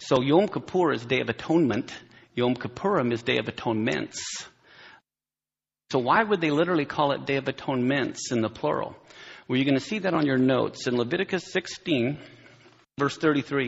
So Yom Kippur is Day of Atonement. Yom Kippurim is Day of Atonements. So why would they literally call it Day of Atonements in the plural? Well, you're going to see that on your notes. In Leviticus 16, verse 33,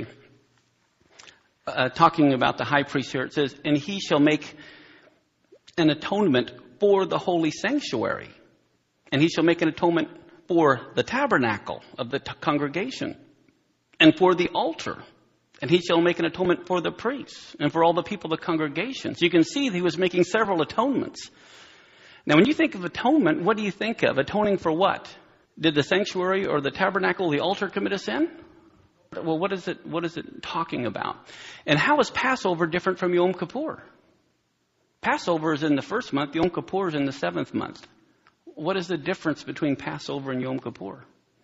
talking about the high priest here, it says, and he shall make an atonement for the holy sanctuary. And he shall make an atonement for the tabernacle of the congregation and for the altar. And he shall make an atonement for the priests and for all the people of the congregation. So you can see that he was making several atonements. Now, when you think of atonement, what do you think of? Atoning for what? Did the sanctuary or the tabernacle, the altar, commit a sin? Well, what is it talking about? And how is Passover different from Yom Kippur? Passover is in the first month. Yom Kippur is in the seventh month. What is the difference between Passover and Yom Kippur?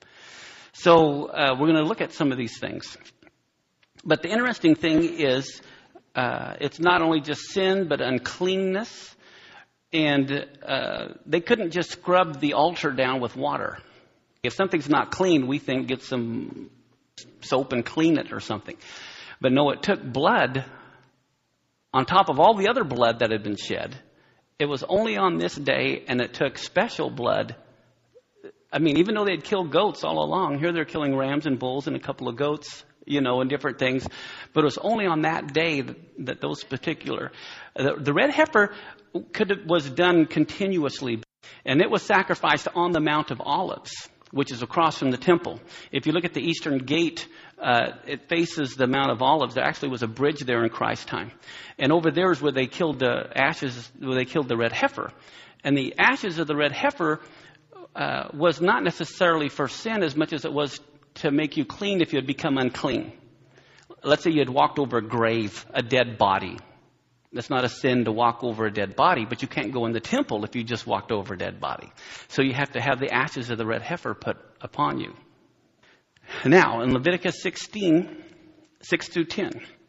So we're going to look at some of these things. But the interesting thing is it's not only just sin, but uncleanness. And they couldn't just scrub the altar down with water. If something's not clean, we think get some soap and clean it or something. But no, it took blood on top of all the other blood that had been shed. It was only on this day, and it took special blood. I mean, even though they had killed goats all along, here they're killing rams and bulls and a couple of goats, and different things. But it was only on that day that those particular... The red heifer was done continuously, and it was sacrificed on the Mount of Olives, which is across from the temple. If you look at the eastern gate, it faces the Mount of Olives. There actually was a bridge there in Christ's time. And over there is where they killed the red heifer. And the ashes of the red heifer was not necessarily for sin as much as it was to make you clean if you had become unclean. Let's say you had walked over a grave, a dead body. It's not a sin to walk over a dead body, but you can't go in the temple if you just walked over a dead body. So you have to have the ashes of the red heifer put upon you. Now, in Leviticus 16, 6 through 10.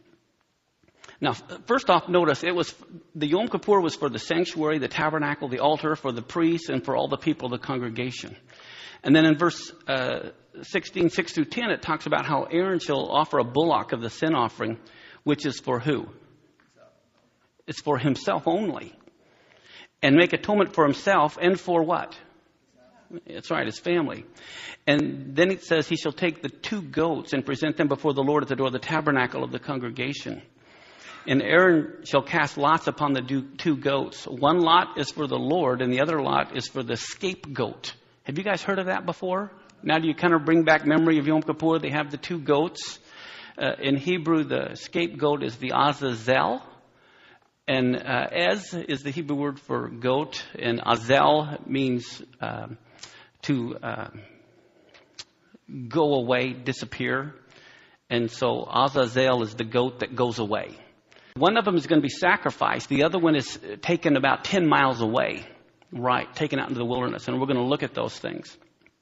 Now, first off, notice the Yom Kippur was for the sanctuary, the tabernacle, the altar, for the priests, and for all the people of the congregation. And then in verse 16, 6 through 10, it talks about how Aaron shall offer a bullock of the sin offering, which is for who? It's for himself only. And make atonement for himself and for what? That's right, his family. And then it says he shall take the 2 goats and present them before the Lord at the door of the tabernacle of the congregation. And Aaron shall cast lots upon the 2 goats. One lot is for the Lord and the other lot is for the scapegoat. Have you guys heard of that before? Now do you kind of bring back memory of Yom Kippur? They have the 2 goats. In Hebrew, the scapegoat is the Azazel. And Ez is the Hebrew word for goat, and Azel means to go away, disappear. And so Azazel is the goat that goes away. One of them is going to be sacrificed. The other one is taken about 10 miles away, right, taken out into the wilderness. And we're going to look at those things.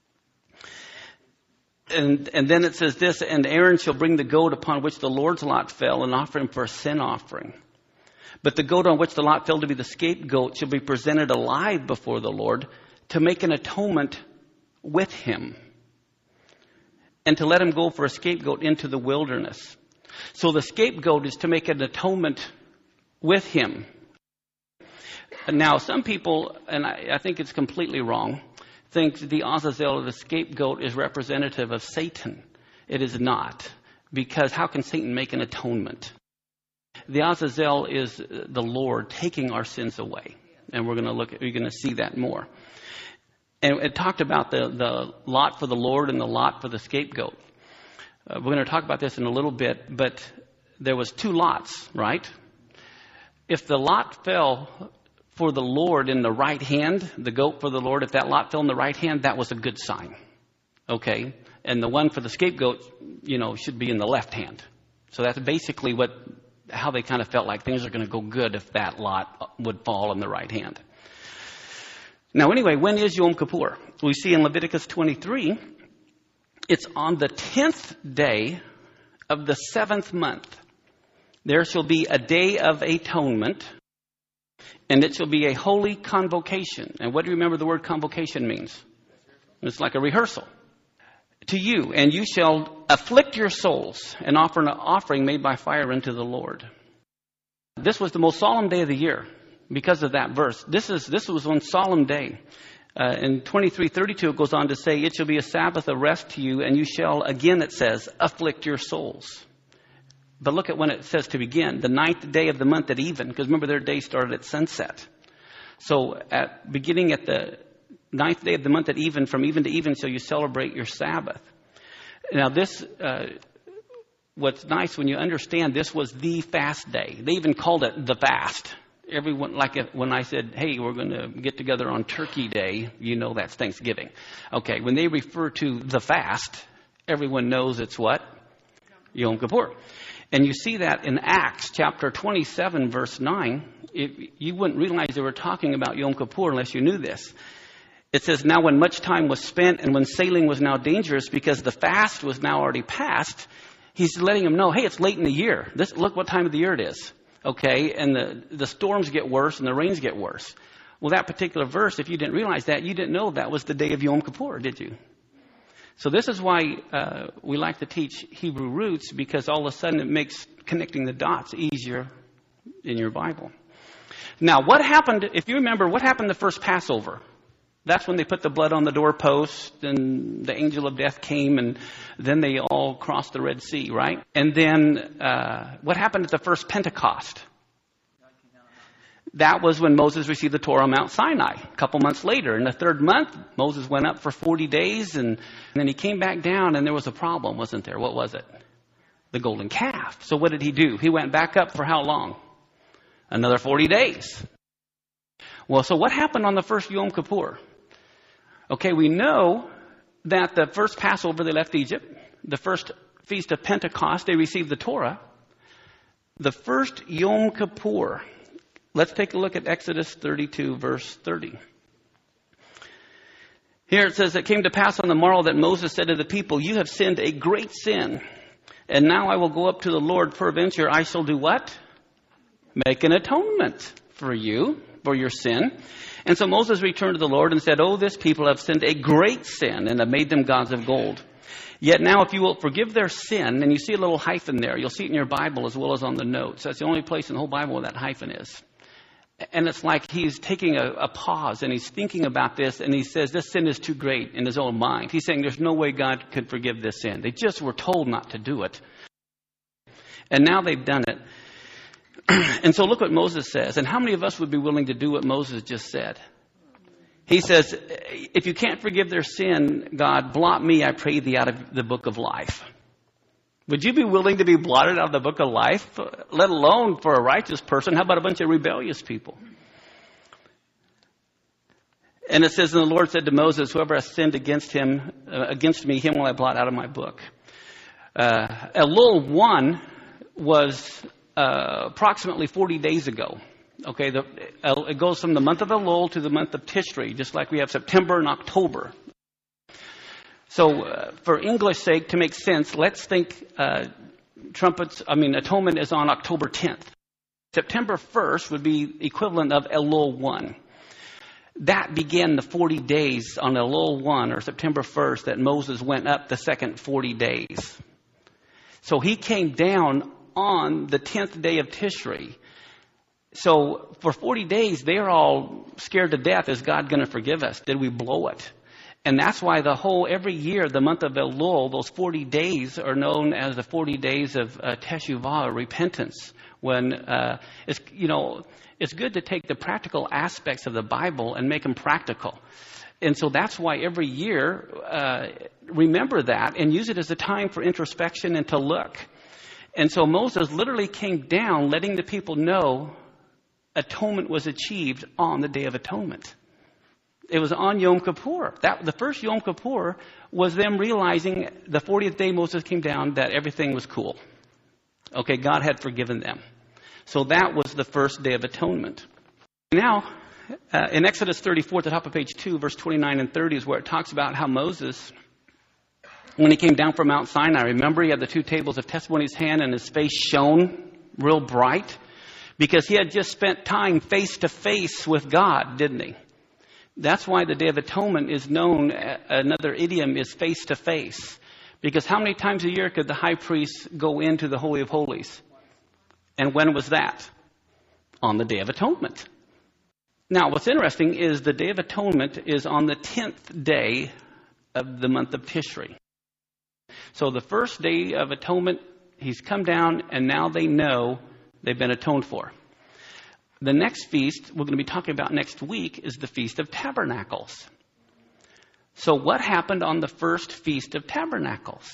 And then it says this, and Aaron shall bring the goat upon which the Lord's lot fell and offer him for a sin offering. But the goat on which the lot fell to be the scapegoat shall be presented alive before the Lord to make an atonement with him and to let him go for a scapegoat into the wilderness. So the scapegoat is to make an atonement with him. Now, some people, and I think it's completely wrong, think the Azazel or the scapegoat is representative of Satan. It is not, because how can Satan make an atonement? The Azazel is the Lord taking our sins away. And we're going to see that more. And it talked about the lot for the Lord and the lot for the scapegoat. We're going to talk about this in a little bit, but there was 2 lots, right? If the lot fell for the Lord in the right hand, the goat for the Lord, if that lot fell in the right hand, that was a good sign. Okay? And the one for the scapegoat, should be in the left hand. So that's basically how they kind of felt like things are going to go good if that lot would fall in the right hand. Now, anyway, when is Yom Kippur? We see in Leviticus 23, it's on the 10th day of the 7th month. There shall be a day of atonement, and it shall be a holy convocation. And what do you remember the word convocation means? It's like a rehearsal. to you, and you shall afflict your souls and offer an offering made by fire unto the Lord. This was the most solemn day of the year because of that verse. This was one solemn day. In 23:32 it goes on to say, it shall be a Sabbath of rest to you, and you shall, again it says, afflict your souls. But look at when it says to begin, the 9th day of the month at even, because remember their day started at sunset. So beginning at the 9th day of the month at even, from even to even, shall you celebrate your Sabbath. Now this, what's nice when you understand this was the fast day. They even called it the fast. Everyone, when I said, hey, we're going to get together on Turkey Day, you know that's Thanksgiving. Okay, when they refer to the fast, everyone knows it's what? Yom Kippur. And you see that in Acts chapter 27, verse 9. You wouldn't realize they were talking about Yom Kippur unless you knew this. It says, now when much time was spent and when sailing was now dangerous because the fast was now already past, he's letting them know, hey, it's late in the year. Look what time of the year it is. Okay, and the storms get worse and the rains get worse. Well, that particular verse, if you didn't realize that, you didn't know that was the day of Yom Kippur, did you? So this is why we like to teach Hebrew roots, because all of a sudden it makes connecting the dots easier in your Bible. Now, what happened, if you remember, what happened the first Passover? That's when they put the blood on the doorpost and the angel of death came, and then they all crossed the Red Sea, right? And then what happened at the first Pentecost? That was when Moses received the Torah on Mount Sinai. A couple months later, in the 3rd month, Moses went up for 40 days, and then he came back down, and there was a problem, wasn't there? What was it? The golden calf. So what did he do? He went back up for how long? Another 40 days. Well, so what happened on the first Yom Kippur? Okay, we know that the first Passover they left Egypt. The first Feast of Pentecost, they received the Torah. The first Yom Kippur. Let's take a look at Exodus 32, verse 30. Here it says, it came to pass on the morrow that Moses said to the people, you have sinned a great sin. And now I will go up to the Lord, peradventure I shall do what? Make an atonement for you, for your sin. And so Moses returned to the Lord and said, oh, this people have sinned a great sin and have made them gods of gold. Yet now if you will forgive their sin, and you see a little hyphen there. You'll see it in your Bible as well as on the notes. That's the only place in the whole Bible where that hyphen is. And it's like he's taking a pause and he's thinking about this, and he says this sin is too great in his own mind. He's saying there's no way God could forgive this sin. They just were told not to do it. And now they've done it. And so look what Moses says. And how many of us would be willing to do what Moses just said? He says, if you can't forgive their sin, God, blot me, I pray thee, out of the book of life. Would you be willing to be blotted out of the book of life? Let alone for a righteous person. How about a bunch of rebellious people? And it says, and the Lord said to Moses, whoever has sinned against me, him will I blot out of my book. Elul 1 was approximately 40 days ago. Okay, it goes from the month of Elul to the month of Tishrei, just like we have September and October. So, for English sake, to make sense, let's think atonement is on October 10th. September 1st would be equivalent of Elul 1. That began the 40 days on Elul 1, or September 1st, that Moses went up the second 40 days. So he came down on the 10th day of Tishrei. So for 40 days, they're all scared to death. Is God going to forgive us? Did we blow it? And that's why every year, the month of Elul, those 40 days are known as the 40 days of Teshuvah, or repentance. When it's good to take the practical aspects of the Bible and make them practical. And so that's why every year, remember that and use it as a time for introspection and to look. And so Moses literally came down letting the people know atonement was achieved on the Day of Atonement. It was on Yom Kippur. The first Yom Kippur was them realizing the 40th day Moses came down that everything was cool. Okay, God had forgiven them. So that was the first Day of Atonement. Now, in Exodus 34, at the top of page 2, verse 29 and 30 is where it talks about how Moses, when he came down from Mount Sinai, remember he had the 2 tables of testimony in his hand and his face shone real bright because he had just spent time face to face with God, didn't he? That's why the Day of Atonement is known, another idiom is face to face. Because how many times a year could the high priest go into the Holy of Holies? And when was that? On the Day of Atonement. Now, what's interesting is the Day of Atonement is on the 10th day of the month of Tishri. So the first Day of Atonement, he's come down, and now they know they've been atoned for. The next feast we're going to be talking about next week is the Feast of Tabernacles. So what happened on the first Feast of Tabernacles?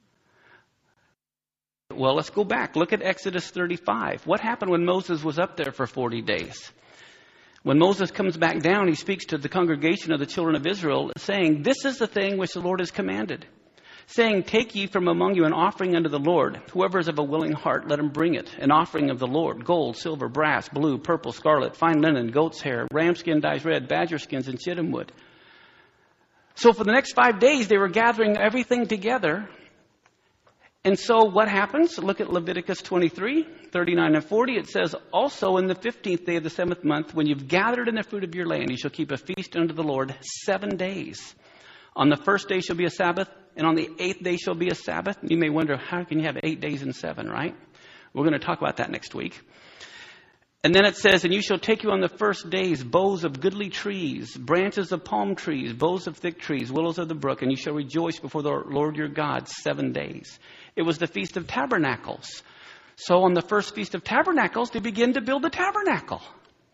Well, let's go back. Look at Exodus 35. What happened when Moses was up there for 40 days? When Moses comes back down, he speaks to the congregation of the children of Israel, saying, "This is the thing which the Lord has commanded, saying, Take ye from among you an offering unto the Lord. Whoever is of a willing heart, let him bring it. An offering of the Lord, gold, silver, brass, blue, purple, scarlet, fine linen, goat's hair, ram skin dyes red, badger skins, and shittim wood." So for the next 5 days, they were gathering everything together. And so what happens? Look at Leviticus 23, 39 and 40. It says, "Also in the 15th day of the 7th month, when you've gathered in the fruit of your land, you shall keep a feast unto the Lord 7 days. On the first day shall be a Sabbath, and on the 8th day shall be a Sabbath." You may wonder, how can you have 8 days and 7, right? We're going to talk about that next week. And then it says, "And you shall take you on the first days boughs of goodly trees, branches of palm trees, boughs of thick trees, willows of the brook, and you shall rejoice before the Lord your God 7 days. It was the Feast of Tabernacles. So on the first Feast of Tabernacles, they begin to build the tabernacle.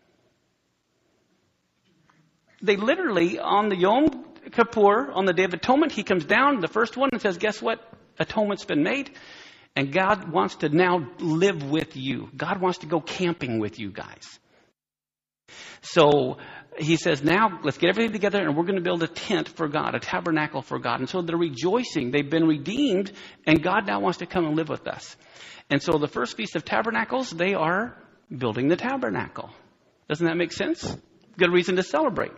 They literally, on the Yom Kippur, on the Day of Atonement, he comes down, the first one, and says, guess what? Atonement's been made. And God wants to now live with you. God wants to go camping with you guys. So he says, now let's get everything together and we're going to build a tent for God, a tabernacle for God. And so they're rejoicing. They've been redeemed and God now wants to come and live with us. And so the first Feast of Tabernacles, they are building the tabernacle. Doesn't that make sense? Good reason to celebrate.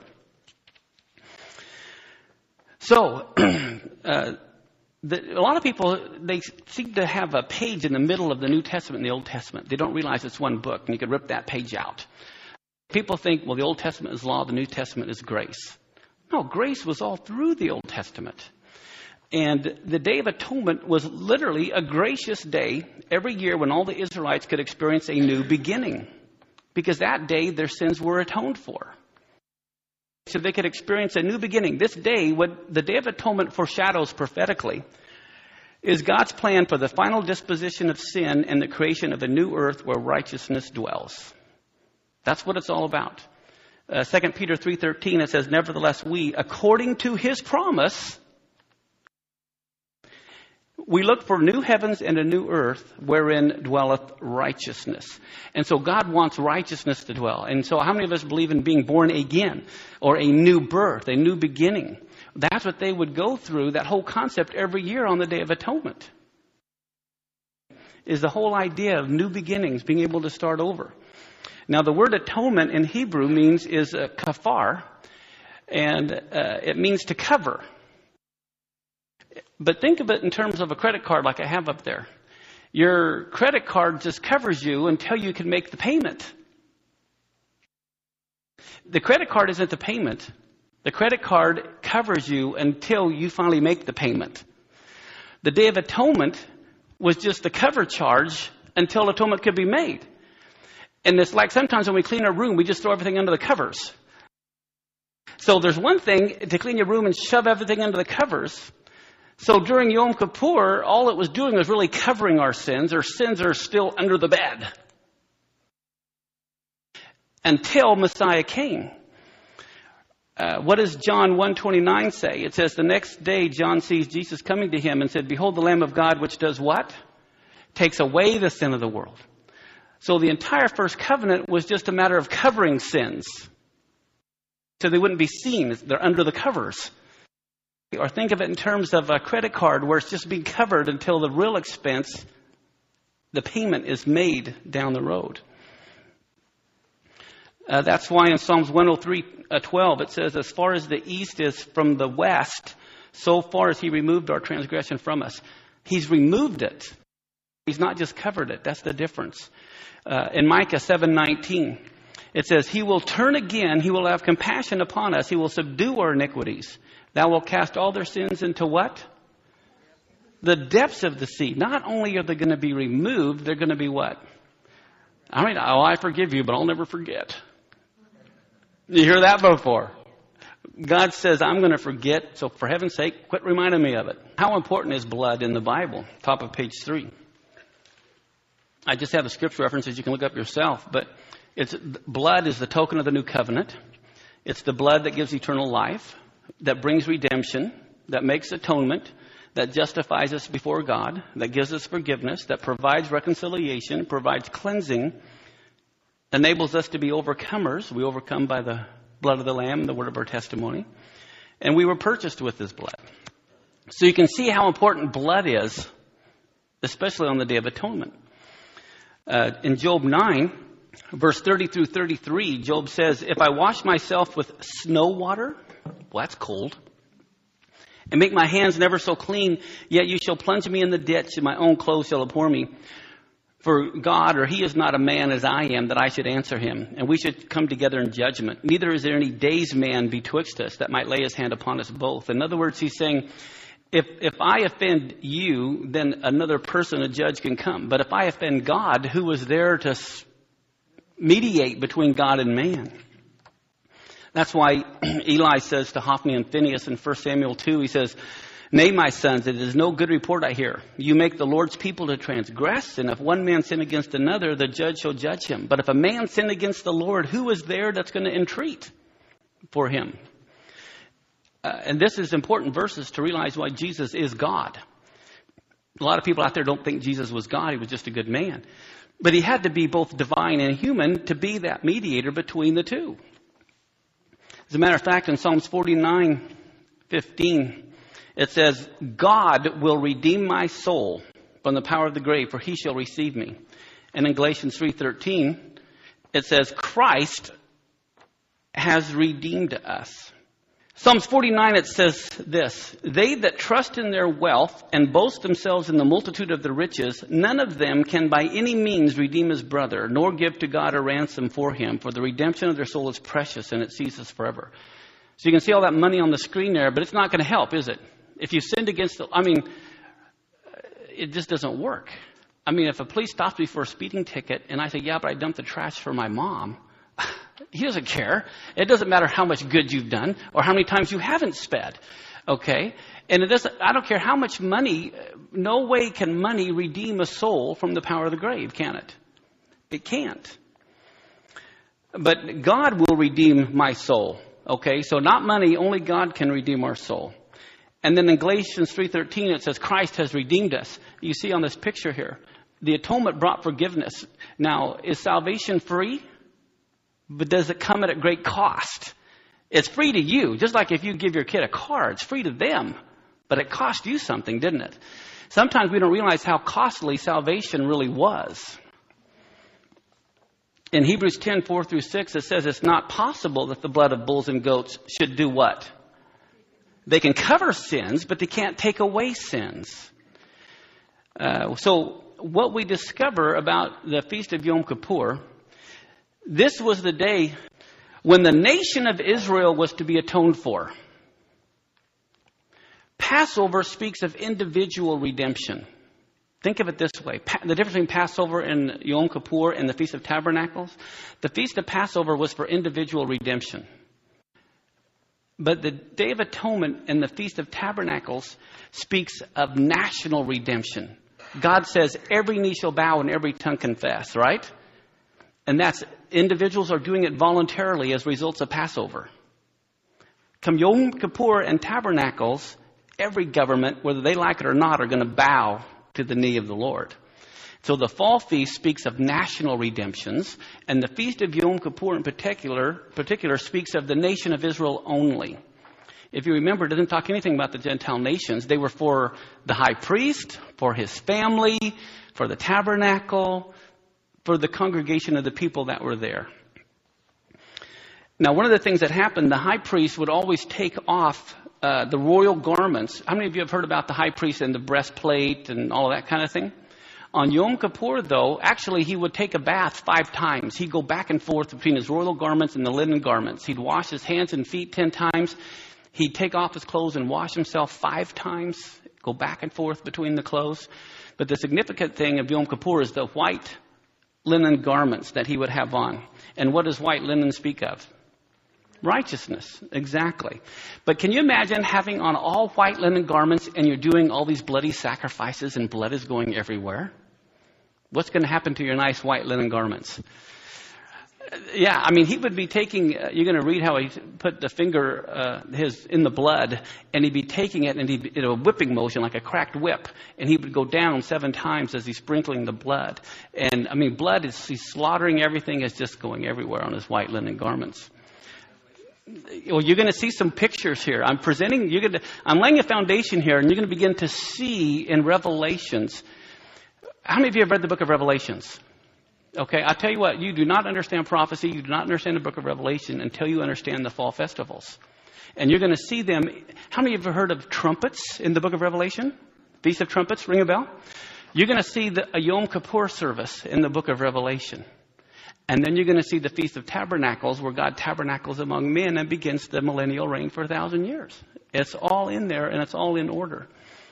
So, a lot of people, they seem to have a page in the middle of the New Testament and the Old Testament. They don't realize it's one book, and you could rip that page out. People think, well, the Old Testament is law, the New Testament is grace. No, grace was all through the Old Testament. And the Day of Atonement was literally a gracious day every year when all the Israelites could experience a new beginning. Because that day, their sins were atoned for. So they could experience a new beginning. This day, what the Day of Atonement foreshadows prophetically, is God's plan for the final disposition of sin and the creation of a new earth where righteousness dwells. That's what it's all about. 2 Peter 3:13, it says, "Nevertheless, we, according to his promise, we look for new heavens and a new earth wherein dwelleth righteousness." And so God wants righteousness to dwell. And so how many of us believe in being born again or a new birth, a new beginning? That's what they would go through, that whole concept every year on the Day of Atonement. Is the whole idea of new beginnings, being able to start over. Now the word atonement in Hebrew is kafar, and it means to cover. But think of it in terms of a credit card like I have up there. Your credit card just covers you until you can make the payment. The credit card isn't the payment. The credit card covers you until you finally make the payment. The Day of Atonement was just the cover charge until atonement could be made. And it's like sometimes when we clean our room, we just throw everything under the covers. So there's one thing to clean your room and shove everything under the covers. So during Yom Kippur, all it was doing was really covering our sins. Our sins are still under the bed. Until Messiah came. What does John 1:29 say? It says, the next day John sees Jesus coming to him and said, "Behold the Lamb of God, which does what? Takes away the sin of the world." So the entire first covenant was just a matter of covering sins. So they wouldn't be seen. They're under the covers. Or think of it in terms of a credit card where it's just being covered until the real expense, the payment is made down the road. That's why in Psalms 103:12 it says, "As far as the east is from the west, so far as he removed our transgression from us." He's removed it. He's not just covered it. That's the difference. In Micah 7:19, It says, He will turn again. He will have compassion upon us. He will subdue our iniquities. Thou wilt cast all their sins into what? The depths of the sea. Not only are they going to be removed, they're going to be what? I mean, oh, I forgive you, but I'll never forget. You hear that before? God says, I'm going to forget, so for heaven's sake, quit reminding me of it. How important is blood in the Bible? Top of page 3. I just have the scripture references. You can look up yourself, but blood is the token of the new covenant. It's the blood that gives eternal life, that brings redemption, that makes atonement, that justifies us before God, that gives us forgiveness, that provides reconciliation, provides cleansing, enables us to be overcomers. We overcome by the blood of the Lamb, the word of our testimony. And we were purchased with His blood. So you can see how important blood is, especially on the Day of Atonement. In Job 9, verse 30 through 33, Job says, If I wash myself with snow water, well, that's cold, and make my hands never so clean, yet you shall plunge me in the ditch, and my own clothes shall abhor me. For God, or He is not a man as I am, that I should answer Him, and we should come together in judgment. Neither is there any day's man betwixt us that might lay his hand upon us both. In other words, He's saying, if I offend you, then another person, a judge, can come. But if I offend God, who was there to mediate between God and man? That's why Eli says to Hophni and Phinehas in 1 Samuel 2, he says, Nay, my sons, it is no good report I hear. You make the Lord's people to transgress, and if one man sin against another, the judge shall judge him. But if a man sin against the Lord, who is there that's going to entreat for him? And this is important verses to realize why Jesus is God. A lot of people out there don't think Jesus was God. He was just a good man. But He had to be both divine and human to be that mediator between the two. As a matter of fact, in Psalms 49:15, it says, God will redeem my soul from the power of the grave, for He shall receive me. And in Galatians 3:13, it says, Christ has redeemed us. Psalms 49, it says this, They that trust in their wealth and boast themselves in the multitude of their riches, none of them can by any means redeem his brother, nor give to God a ransom for him, for the redemption of their soul is precious, and it ceases forever. So you can see all that money on the screen there, but it's not going to help, is it? If you sinned against it just doesn't work. I mean, if a police stops me for a speeding ticket, and I say, yeah, but I dumped the trash for my mom, he doesn't care. It doesn't matter how much good you've done or how many times you haven't sped. Okay? And I don't care how much money, no way can money redeem a soul from the power of the grave, can it? It can't. But God will redeem my soul. Okay? So not money, only God can redeem our soul. And then in Galatians 3:13 it says Christ has redeemed us. You see on this picture here, the atonement brought forgiveness. Now, is salvation free? But does it come at a great cost? It's free to you. Just like if you give your kid a car, it's free to them. But it cost you something, didn't it? Sometimes we don't realize how costly salvation really was. In Hebrews 10:4-6, it says it's not possible that the blood of bulls and goats should do what? They can cover sins, but they can't take away sins. So what we discover about the Feast of Yom Kippur, this was the day when the nation of Israel was to be atoned for. Passover speaks of individual redemption. Think of it this way. The difference between Passover and Yom Kippur and the Feast of Tabernacles, the Feast of Passover was for individual redemption. But the Day of Atonement and the Feast of Tabernacles speaks of national redemption. God says every knee shall bow and every tongue confess, right? And that's individuals are doing it voluntarily as results of Passover. Come Yom Kippur and Tabernacles, every government, whether they like it or not, are going to bow to the knee of the Lord. So the fall feast speaks of national redemptions, and the Feast of Yom Kippur in particular speaks of the nation of Israel only. If you remember, it doesn't talk anything about the Gentile nations. They were for the high priest, for his family, for the tabernacle, for the congregation of the people that were there. Now, one of the things that happened, the high priest would always take off the royal garments. How many of you have heard about the high priest and the breastplate and all of that kind of thing? On Yom Kippur, though, actually he would take a bath 5 times. He'd go back and forth between his royal garments and the linen garments. He'd wash his hands and feet 10 times. He'd take off his clothes and wash himself 5 times, go back and forth between the clothes. But the significant thing of Yom Kippur is the white linen garments that he would have on. And what does white linen speak of? Righteousness, exactly. But can you imagine having on all white linen garments and you're doing all these bloody sacrifices and blood is going everywhere? What's going to happen to your nice white linen garments? Yeah, I mean, he would be taking, you're going to read how he put the finger in the blood, and he'd be taking it and he'd in a whipping motion like a cracked whip, and he would go down 7 times as he's sprinkling the blood. And I mean, he's slaughtering everything, is just going everywhere on his white linen garments. Well, you're going to see some pictures here. I'm laying a foundation here, and you're going to begin to see in Revelations. How many of you have read the book of Revelations? Okay, I'll tell you what, you do not understand prophecy, you do not understand the book of Revelation until you understand the fall festivals. And you're going to see them. How many of you have heard of trumpets in the book of Revelation? Feast of Trumpets, ring a bell? You're going to see a Yom Kippur service in the book of Revelation. And then you're going to see the Feast of Tabernacles, where God tabernacles among men and begins the millennial reign for 1,000 years. It's all in there, and it's all in order.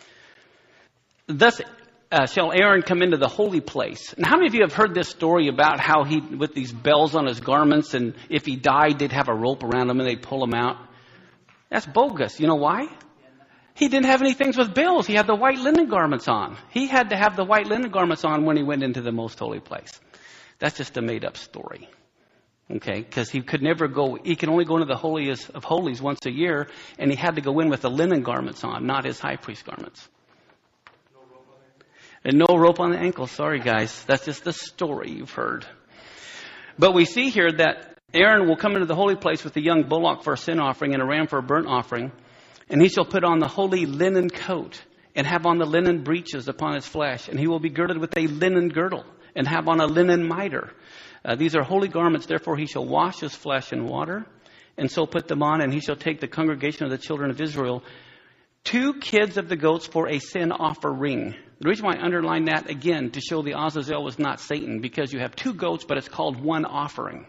Thus shall Aaron come into the holy place. Now, how many of you have heard this story about how he, with these bells on his garments, and if he died, they'd have a rope around him and they'd pull him out? That's bogus. You know why? He didn't have any things with bells. He had the white linen garments on. He had to have the white linen garments on when he went into the most holy place. That's just a made-up story. Okay? Because he could never go, he could only go into the holiest of holies once a year, and he had to go in with the linen garments on, not his high priest garments. And no rope on the ankle. Sorry, guys. That's just the story you've heard. But we see here that Aaron will come into the holy place with a young bullock for a sin offering and a ram for a burnt offering. And he shall put on the holy linen coat and have on the linen breeches upon his flesh. And he will be girded with a linen girdle and have on a linen mitre. These are holy garments. Therefore, he shall wash his flesh in water and so put them on. And he shall take the congregation of the children of Israel 2 kids of the goats for a sin offering. The reason why I underline that, again, to show the Azazel was not Satan, because you have 2 goats, but it's called one offering.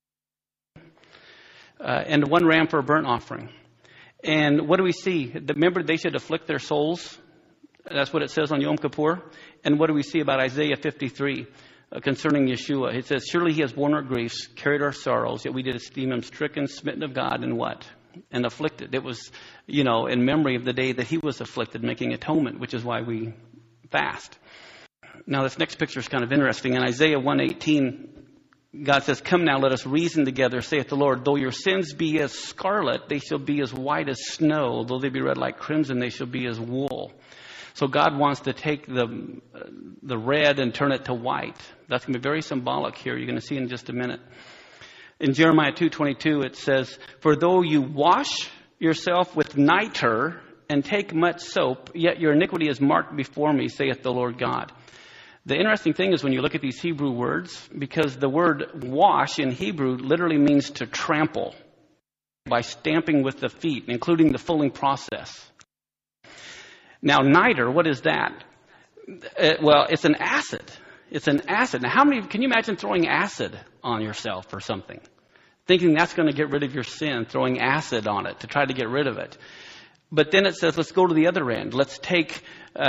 And 1 ram for a burnt offering. And what do we see? Remember, they should afflict their souls. That's what it says on Yom Kippur. And what do we see about Isaiah 53 concerning Yeshua? It says, surely he has borne our griefs, carried our sorrows, yet we did esteem him stricken, smitten of God, and what? And afflicted. It was, in memory of the day that he was afflicted, making atonement, which is why we fast. Now, this next picture is kind of interesting. In Isaiah 1:18, God says, come now, let us reason together, saith the Lord. Though your sins be as scarlet, they shall be as white as snow. Though they be red like crimson, they shall be as wool. So God wants to take the red and turn it to white. That's going to be very symbolic here. You're going to see in just a minute. In Jeremiah 2:22, it says, for though you wash yourself with nitre and take much soap, yet your iniquity is marked before me, saith the Lord God. The interesting thing is when you look at these Hebrew words, because the word wash in Hebrew literally means to trample by stamping with the feet, including the fulling process. Now, nitre, what is that? Well, it's an acid. It's an acid. Now, can you imagine throwing acid on yourself or something? Thinking that's going to get rid of your sin, throwing acid on it to try to get rid of it. But then it says, let's go to the other end. Let's take,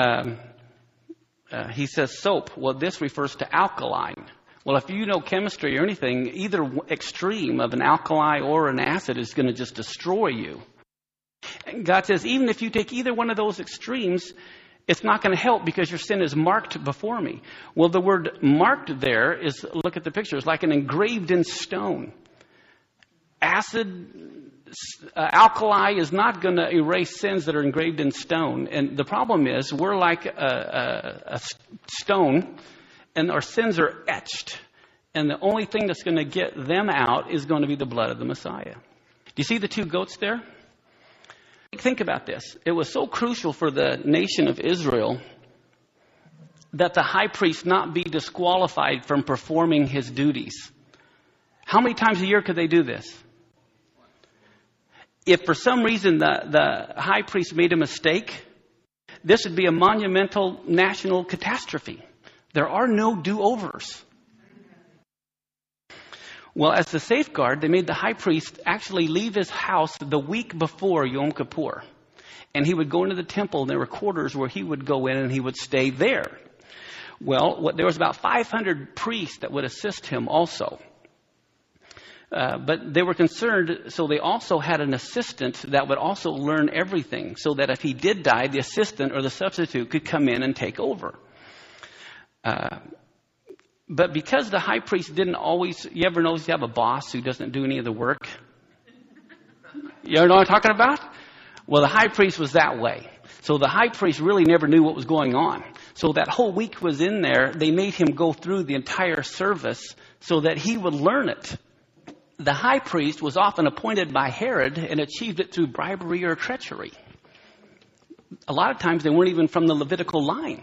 he says soap. Well, this refers to alkaline. Well, if you know chemistry or anything, either extreme of an alkali or an acid is going to just destroy you. And God says, even if you take either one of those extremes, it's not going to help because your sin is marked before me. Well, the word marked there is, look at the picture, it's like an engraved in stone. Alkali is not going to erase sins that are engraved in stone. And the problem is we're like a stone and our sins are etched. And the only thing that's going to get them out is going to be the blood of the Messiah. Do you see the 2 goats there? Think about this. It was so crucial for the nation of Israel that the high priest not be disqualified from performing his duties. How many times a year could they do this? If for some reason the high priest made a mistake, this would be a monumental national catastrophe. There are no do-overs. Well, as the safeguard, they made the high priest actually leave his house the week before Yom Kippur. And he would go into the temple, and there were quarters where he would go in and he would stay there. Well, there was about 500 priests that would assist him also. But they were concerned, so they also had an assistant that would also learn everything, so that if he did die, the assistant or the substitute could come in and take over. But because the high priest didn't always, you ever notice you have a boss who doesn't do any of the work? You know what I'm talking about? Well, the high priest was that way. So the high priest really never knew what was going on. So that whole week was in there, they made him go through the entire service so that he would learn it. The high priest was often appointed by Herod and achieved it through bribery or treachery. A lot of times they weren't even from the Levitical line.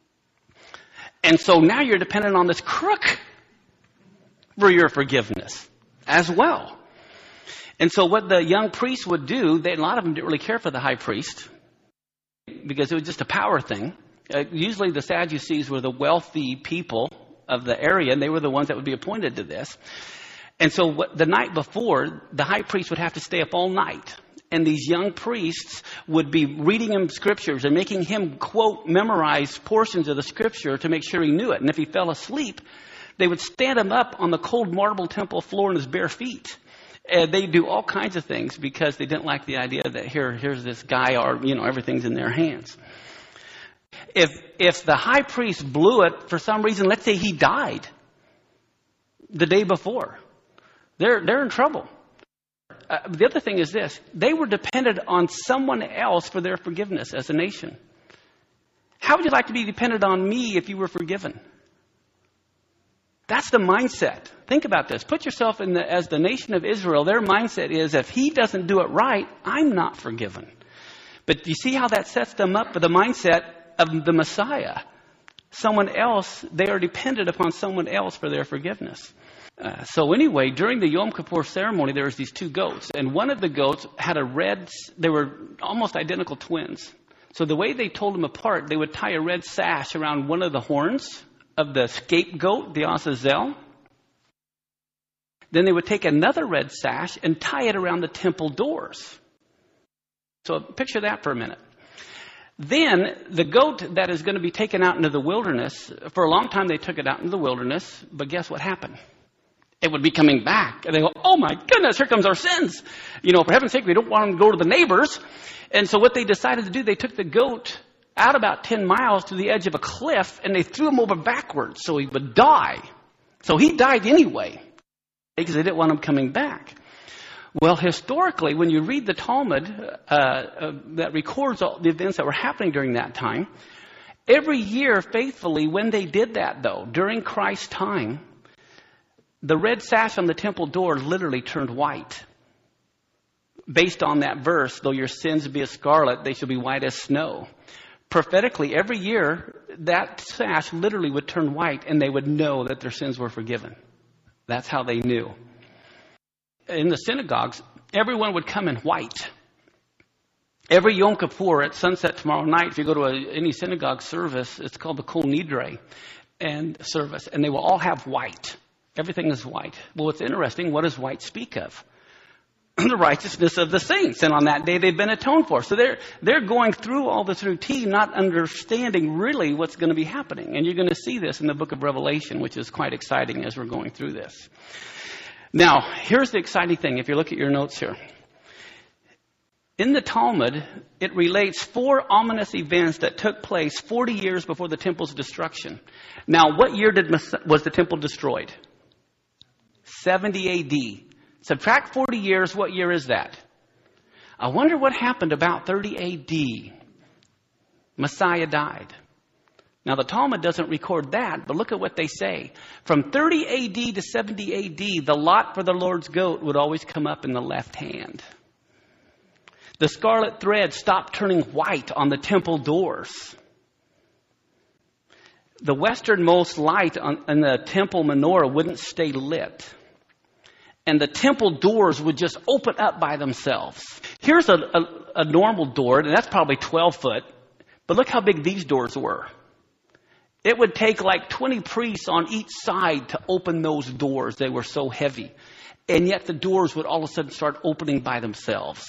And so now you're dependent on this crook for your forgiveness as well. And so what the young priests would do, a lot of them didn't really care for the high priest because it was just a power thing. Usually the Sadducees were the wealthy people of the area, and they were the ones that would be appointed to this. And so the night before, the high priest would have to stay up all night. And these young priests would be reading him scriptures and making him, quote, memorize portions of the scripture to make sure he knew it. And if he fell asleep, they would stand him up on the cold marble temple floor in his bare feet. And they'd do all kinds of things because they didn't like the idea that here's this guy, or, everything's in their hands. If the high priest blew it for some reason, let's say he died the day before, they're in trouble. The other thing is this. They were dependent on someone else for their forgiveness as a nation. How would you like to be dependent on me if you were forgiven? That's the mindset. Think about this. Put yourself as the nation of Israel. Their mindset is, if he doesn't do it right, I'm not forgiven. But you see how that sets them up for the mindset of the Messiah. Someone else, they are dependent upon someone else for their forgiveness. So anyway, during the Yom Kippur ceremony, there was these two goats. And one of the goats had they were almost identical twins. So the way they told them apart, they would tie a red sash around one of the horns of the scapegoat, the Azazel. Then they would take another red sash and tie it around the temple doors. So picture that for a minute. Then the goat that is going to be taken out into the wilderness, for a long time they took it out into the wilderness, but guess what happened? It would be coming back. And they go, oh my goodness, here comes our sins. For heaven's sake, we don't want them to go to the neighbors. And so what they decided to do, they took the goat out about 10 miles to the edge of a cliff, and they threw him over backwards so he would die. So he died anyway, because they didn't want him coming back. Well, historically, when you read the Talmud that records all the events that were happening during that time, every year, faithfully, when they did that, though, during Christ's time, the red sash on the temple door literally turned white. Based on that verse, though your sins be as scarlet, they shall be white as snow. Prophetically, every year, that sash literally would turn white, and they would know that their sins were forgiven. That's how they knew. In the synagogues, everyone would come in white. Every Yom Kippur at sunset tomorrow night, if you go to any synagogue service, it's called the Kol Nidre and service, and they will all have white. Everything is white. Well, what's interesting, what does white speak of? The righteousness of the saints. And on that day, they've been atoned for. So they're going through all this routine, not understanding really what's going to be happening. And you're going to see this in the book of Revelation, which is quite exciting as we're going through this. Now, here's the exciting thing, if you look at your notes here. In the Talmud, it relates 4 ominous events that took place 40 years before the temple's destruction. Now, what year was the temple destroyed? 70 A.D. Subtract 40 years, what year is that? I wonder what happened about 30 A.D. Messiah died. Now, the Talmud doesn't record that, but look at what they say. From 30 A.D. to 70 A.D., the lot for the Lord's goat would always come up in the left hand. The scarlet thread stopped turning white on the temple doors. The westernmost light on the temple menorah wouldn't stay lit. And the temple doors would just open up by themselves. Here's a normal door, and that's probably 12 foot. But look how big these doors were. It would take like 20 priests on each side to open those doors. They were so heavy. And yet the doors would all of a sudden start opening by themselves.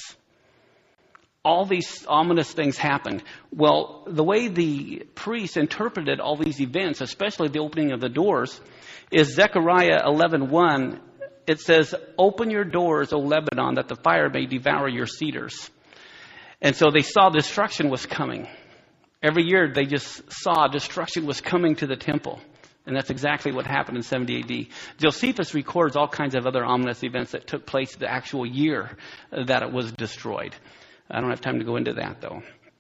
All these ominous things happened. Well, the way the priests interpreted all these events, especially the opening of the doors, is Zechariah 11:1. It says, "Open your doors, O Lebanon, that the fire may devour your cedars." And so they saw destruction was coming. Every year they just saw destruction was coming to the temple. And that's exactly what happened in 70 AD. Josephus records all kinds of other ominous events that took place the actual year that it was destroyed. I don't have time to go into that, though.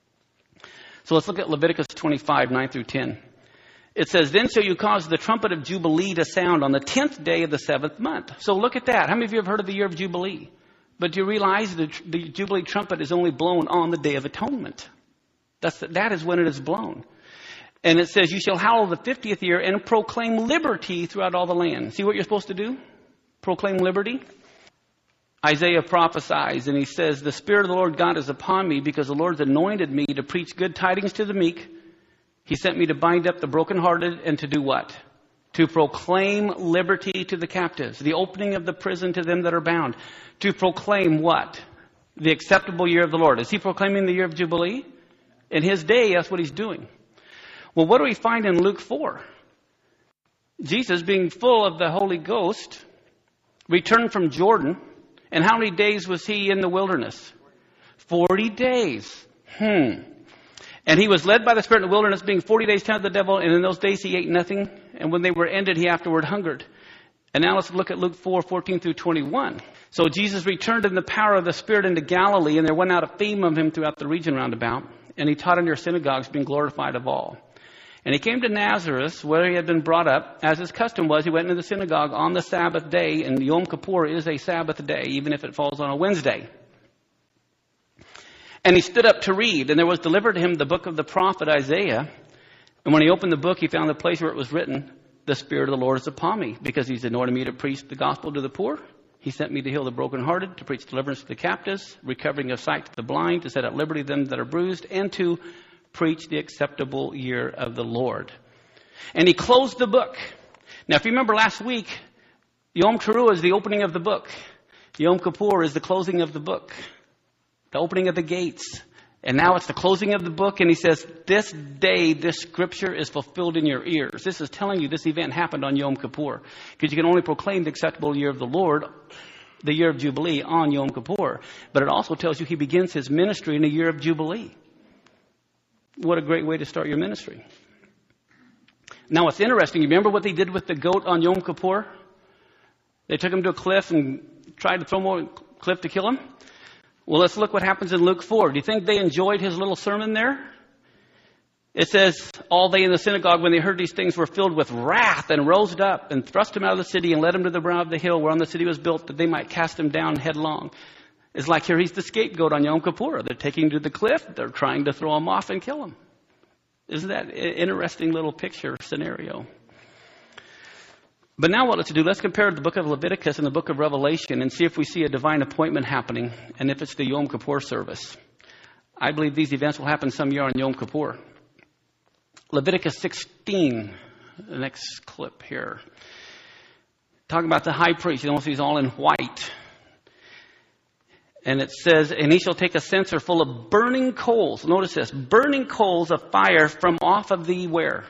So let's look at Leviticus 25, 9 through 10. It says, "Then shall you cause the trumpet of Jubilee to sound on the 10th day of the 7th month." So look at that. How many of you have heard of the year of Jubilee? But do you realize the Jubilee trumpet is only blown on the Day of Atonement? That is when it is blown. And it says, "You shall hallow the 50th year and proclaim liberty throughout all the land." See what you're supposed to do? Proclaim liberty. Isaiah prophesies, and he says, "The Spirit of the Lord God is upon me, because the Lord's anointed me to preach good tidings to the meek. He sent me to bind up the brokenhearted and to do what? To proclaim liberty to the captives, the opening of the prison to them that are bound." To proclaim what? The acceptable year of the Lord. Is he proclaiming the year of Jubilee? In his day, that's what he's doing. Well, what do we find in Luke 4? Jesus, being full of the Holy Ghost, returned from Jordan. And how many days was he in the wilderness? 40 days. And he was led by the Spirit in the wilderness, being 40 days tempted of the devil. And in those days he ate nothing. And when they were ended, he afterward hungered. And now let's look at Luke 4, 14 through 21. "So Jesus returned in the power of the Spirit into Galilee, and there went out a fame of him throughout the region round about. And he taught in their synagogues, being glorified of all. And he came to Nazareth, where he had been brought up. As his custom was, he went into the synagogue on the Sabbath day, and Yom Kippur is a Sabbath day, even if it falls on a Wednesday. And he stood up to read, and there was delivered to him the book of the prophet Isaiah. And when he opened the book, he found the place where it was written, 'The Spirit of the Lord is upon me, because he's anointed me to preach the gospel to the poor. He sent me to heal the brokenhearted, to preach deliverance to the captives, recovering of sight to the blind, to set at liberty them that are bruised, and to preach the acceptable year of the Lord.' And he closed the book. Now, if you remember last week, Yom Teruah is the opening of the book. Yom Kippur is the closing of the book, the opening of the gates. And now it's the closing of the book, and he says, this day, this scripture is fulfilled in your ears. This is telling you this event happened on Yom Kippur, because you can only proclaim the acceptable year of the Lord, the year of Jubilee, on Yom Kippur. But it also tells you he begins his ministry in a year of Jubilee. What a great way to start your ministry. Now, it's interesting. You remember what they did with the goat on Yom Kippur? They took him to a cliff and tried to throw him over a cliff to kill him. Well, let's look what happens in Luke 4. Do you think they enjoyed his little sermon there? It says, "All they in the synagogue, when they heard these things, were filled with wrath, and rose up and thrust him out of the city and led him to the brow of the hill whereon the city was built, that they might cast him down headlong." It's like here he's the scapegoat on Yom Kippur. They're taking him to the cliff. They're trying to throw him off and kill him. Isn't that an interesting little picture scenario? But now what let's do, let's compare the book of Leviticus and the book of Revelation and see if we see a divine appointment happening and if it's the Yom Kippur service. I believe these events will happen some year on Yom Kippur. Leviticus 16, the next clip here. Talking about the high priest. You notice he's all in white. And it says, "And he shall take a censer full of burning coals." Notice this, burning coals of fire from off of the where?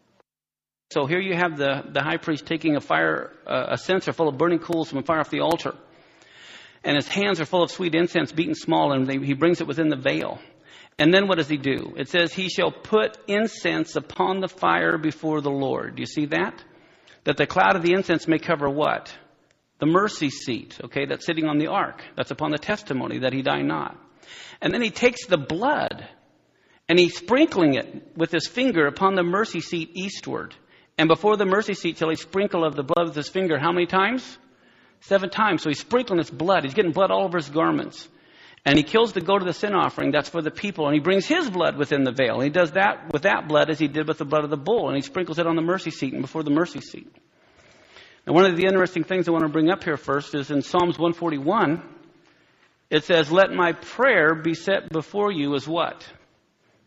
So here you have the high priest taking a censer full of burning coals from fire off the altar. And his hands are full of sweet incense beaten small, and he brings it within the veil. And then what does he do? It says, "He shall put incense upon the fire before the Lord." Do you see that? That the cloud of the incense may cover what? The mercy seat, okay, that's sitting on the ark. That's upon the testimony that he die not. And then he takes the blood, and he's sprinkling it with his finger upon the mercy seat eastward. And before the mercy seat shall he sprinkle of the blood with his finger. How many times? 7 times. So he's sprinkling his blood. He's getting blood all over his garments. And he kills the goat of the sin offering. That's for the people. And he brings his blood within the veil. And he does that with that blood as he did with the blood of the bull. And he sprinkles it on the mercy seat and before the mercy seat. Now, one of the interesting things I want to bring up here first is in Psalms 141. It says, "Let my prayer be set before you as what?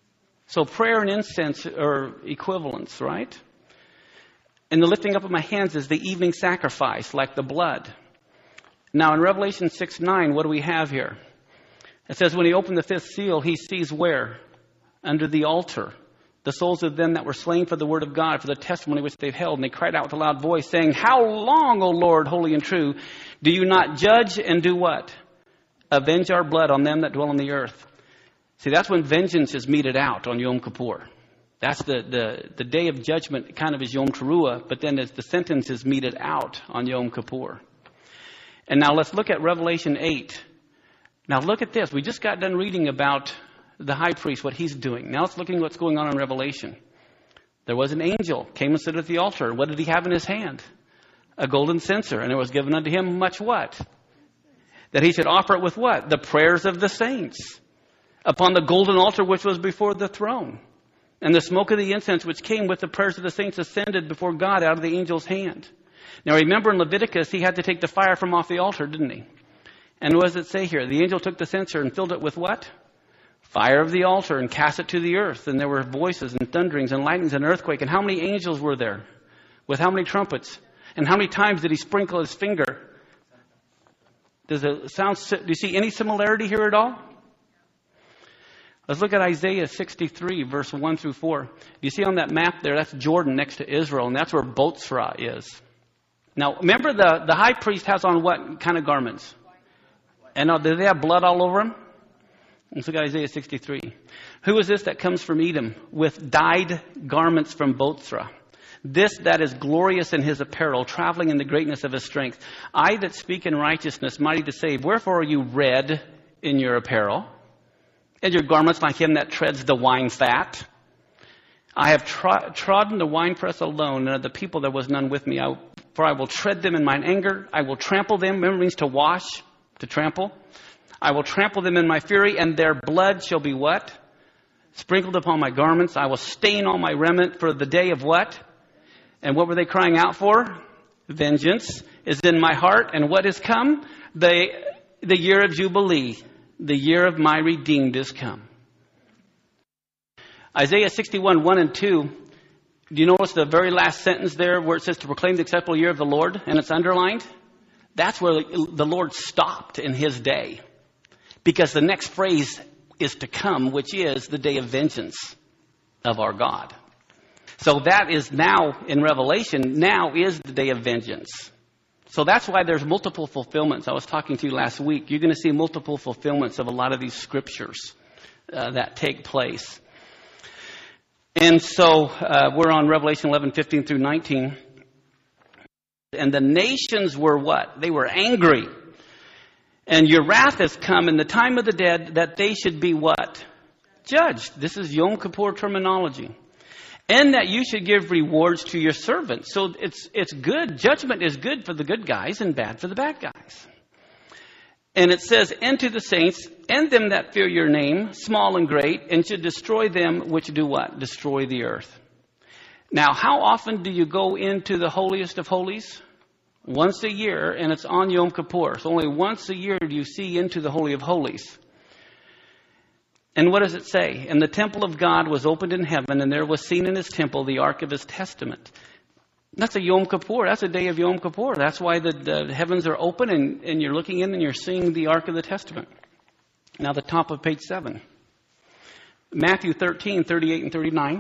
So prayer and incense are equivalents, right? And the lifting up of my hands is the evening sacrifice, like the blood. Now in Revelation 6:9, what do we have here? It says, when he opened the fifth seal, he sees where? Under the altar, the souls of them that were slain for the word of God, for the testimony which they've held. And they cried out with a loud voice, saying, how long, O Lord, holy and true, do you not judge and do what? Avenge our blood on them that dwell on the earth. See, that's when vengeance is meted out on Yom Kippur. That's the day of judgment, kind of is Yom Teruah, but then as the sentence is meted out on Yom Kippur. And now let's look at Revelation 8. Now look at this. We just got done reading about the high priest, what he's doing. Now let's look at what's going on in Revelation. There was an angel, came and stood at the altar. What did he have in his hand? A golden censer. And it was given unto him much what? That he should offer it with what? The prayers of the saints upon the golden altar which was before the throne. And the smoke of the incense which came with the prayers of the saints ascended before God out of the angel's hand. Now remember in Leviticus, he had to take the fire from off the altar, didn't he? And what does it say here? The angel took the censer and filled it with what? Fire of the altar, and cast it to the earth. And there were voices and thunderings and lightnings and earthquake. And how many angels were there? With how many trumpets? And how many times did he sprinkle his finger? Does it sound? Do you see any similarity here at all? Let's look at Isaiah 63, verse 1 through 4. Do you see on that map there? That's Jordan next to Israel, and that's where Botzrah is. Now, remember the high priest has on what kind of garments? And do they have blood all over them? Let's look at Isaiah 63. Who is this that comes from Edom with dyed garments from Botzrah? This that is glorious in his apparel, traveling in the greatness of his strength. I that speak in righteousness, mighty to save. Wherefore are you red in your apparel? And your garments like him that treads the wine fat. I have trodden the winepress alone, and of the people there was none with me. For I will tread them in mine anger. I will trample them. Remember, means to wash, to trample. I will trample them in my fury, and their blood shall be what? Sprinkled upon my garments. I will stain all my remnant for the day of what? And what were they crying out for? Vengeance is in my heart. And what is come? The year of Jubilee. The year of my redeemed is come. Isaiah 61, 1 and 2. Do you notice the very last sentence there where it says to proclaim the acceptable year of the Lord? And it's underlined. That's where the Lord stopped in his day. Because the next phrase is to come, which is the day of vengeance of our God. So that is now in Revelation, now is the day of vengeance. So that's why there's multiple fulfillments. I was talking to you last week. You're going to see multiple fulfillments of a lot of these scriptures that take place. And so we're on Revelation 11, 15 through 19. And the nations were what? They were angry. And your wrath has come in the time of the dead that they should be what? Judged. This is Yom Kippur terminology. And that you should give rewards to your servants. So it's good. Judgment is good for the good guys and bad for the bad guys. And it says, and to the saints, and them that fear your name, small and great, and should destroy them which do what? Destroy the earth. Now, how often do you go into the holiest of holies? Once a year, and it's on Yom Kippur. So only once a year do you see into the Holy of Holies. And what does it say? And the temple of God was opened in heaven, and there was seen in his temple the ark of his testament. That's a Yom Kippur. That's a day of Yom Kippur. That's why the heavens are open, and you're looking in and you're seeing the ark of the testament. Now the top of page 7. Matthew 13, 38 and 39.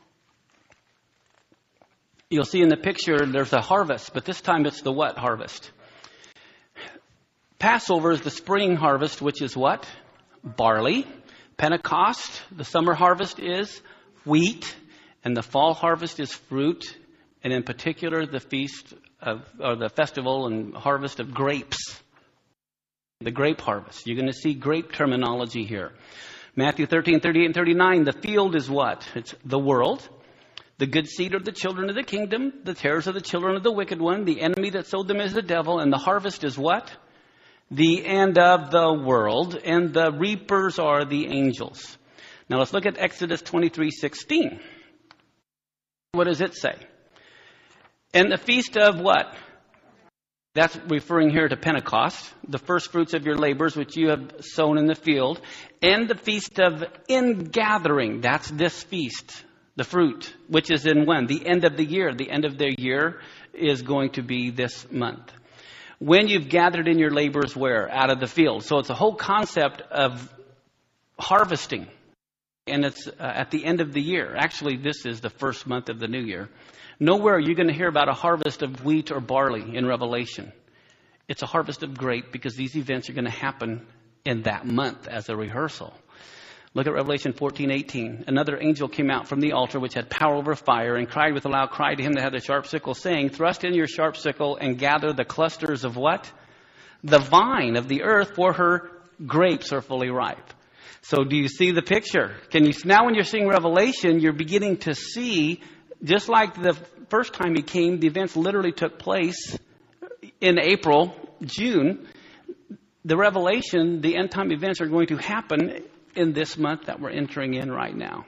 You'll see in the picture there's a harvest, but this time it's the what harvest? Passover is the spring harvest, which is what? Barley. Pentecost, the summer harvest is wheat, and the fall harvest is fruit, and in particular the feast of, or the festival and harvest of grapes. The grape harvest. You're going to see grape terminology here. Matthew 13, 38 and 39, the field is what? It's the world. The good seed are the children of the kingdom. The tares are the children of the wicked one. The enemy that sowed them is the devil. And the harvest is what? The end of the world. And the reapers are the angels. Now let's look at Exodus 23:16. What does it say? And the feast of what? That's referring here to Pentecost, the first fruits of your labors, which you have sown in the field, and the feast of ingathering. That's this feast, the fruit, which is in when? The end of the year. The end of their year is going to be this month. When you've gathered in your labors where? Out of the field. So it's a whole concept of harvesting. And it's at the end of the year. Actually, this is the first month of the new year. Nowhere are you going to hear about a harvest of wheat or barley in Revelation. It's a harvest of grape because these events are going to happen in that month as a rehearsal. Look at Revelation 14:18. Another angel came out from the altar which had power over fire and cried with a loud cry to him that had the sharp sickle, saying, thrust in your sharp sickle and gather the clusters of what? The vine of the earth, for her grapes are fully ripe. So do you see the picture? Now when you're seeing Revelation, you're beginning to see, just like the first time he came, the events literally took place in April, June. The Revelation, the end time events are going to happen in this month that we're entering in right now.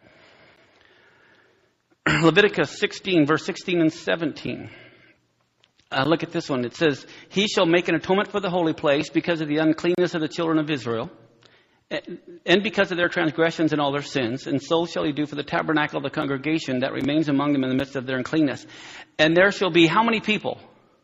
Leviticus 16, verse 16 and 17. Look at this one. It says, he shall make an atonement for the holy place because of the uncleanness of the children of Israel, and because of their transgressions and all their sins, and so shall he do for the tabernacle of the congregation that remains among them in the midst of their uncleanness. And there shall be how many people?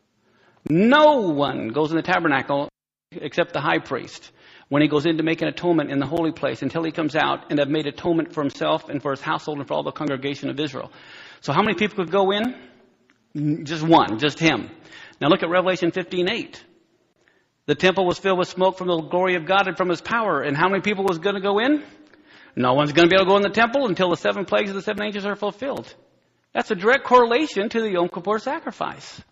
No one goes in the tabernacle except the high priest when he goes in to make an atonement in the holy place until he comes out and have made atonement for himself and for his household and for all the congregation of Israel. So how many people could go in? Just one, just him. Now look at Revelation 15:8. The temple was filled with smoke from the glory of God and from his power. And how many people was going to go in? No one's going to be able to go in the temple until the 7 plagues of the 7 angels are fulfilled. That's a direct correlation to the Yom Kippur sacrifice.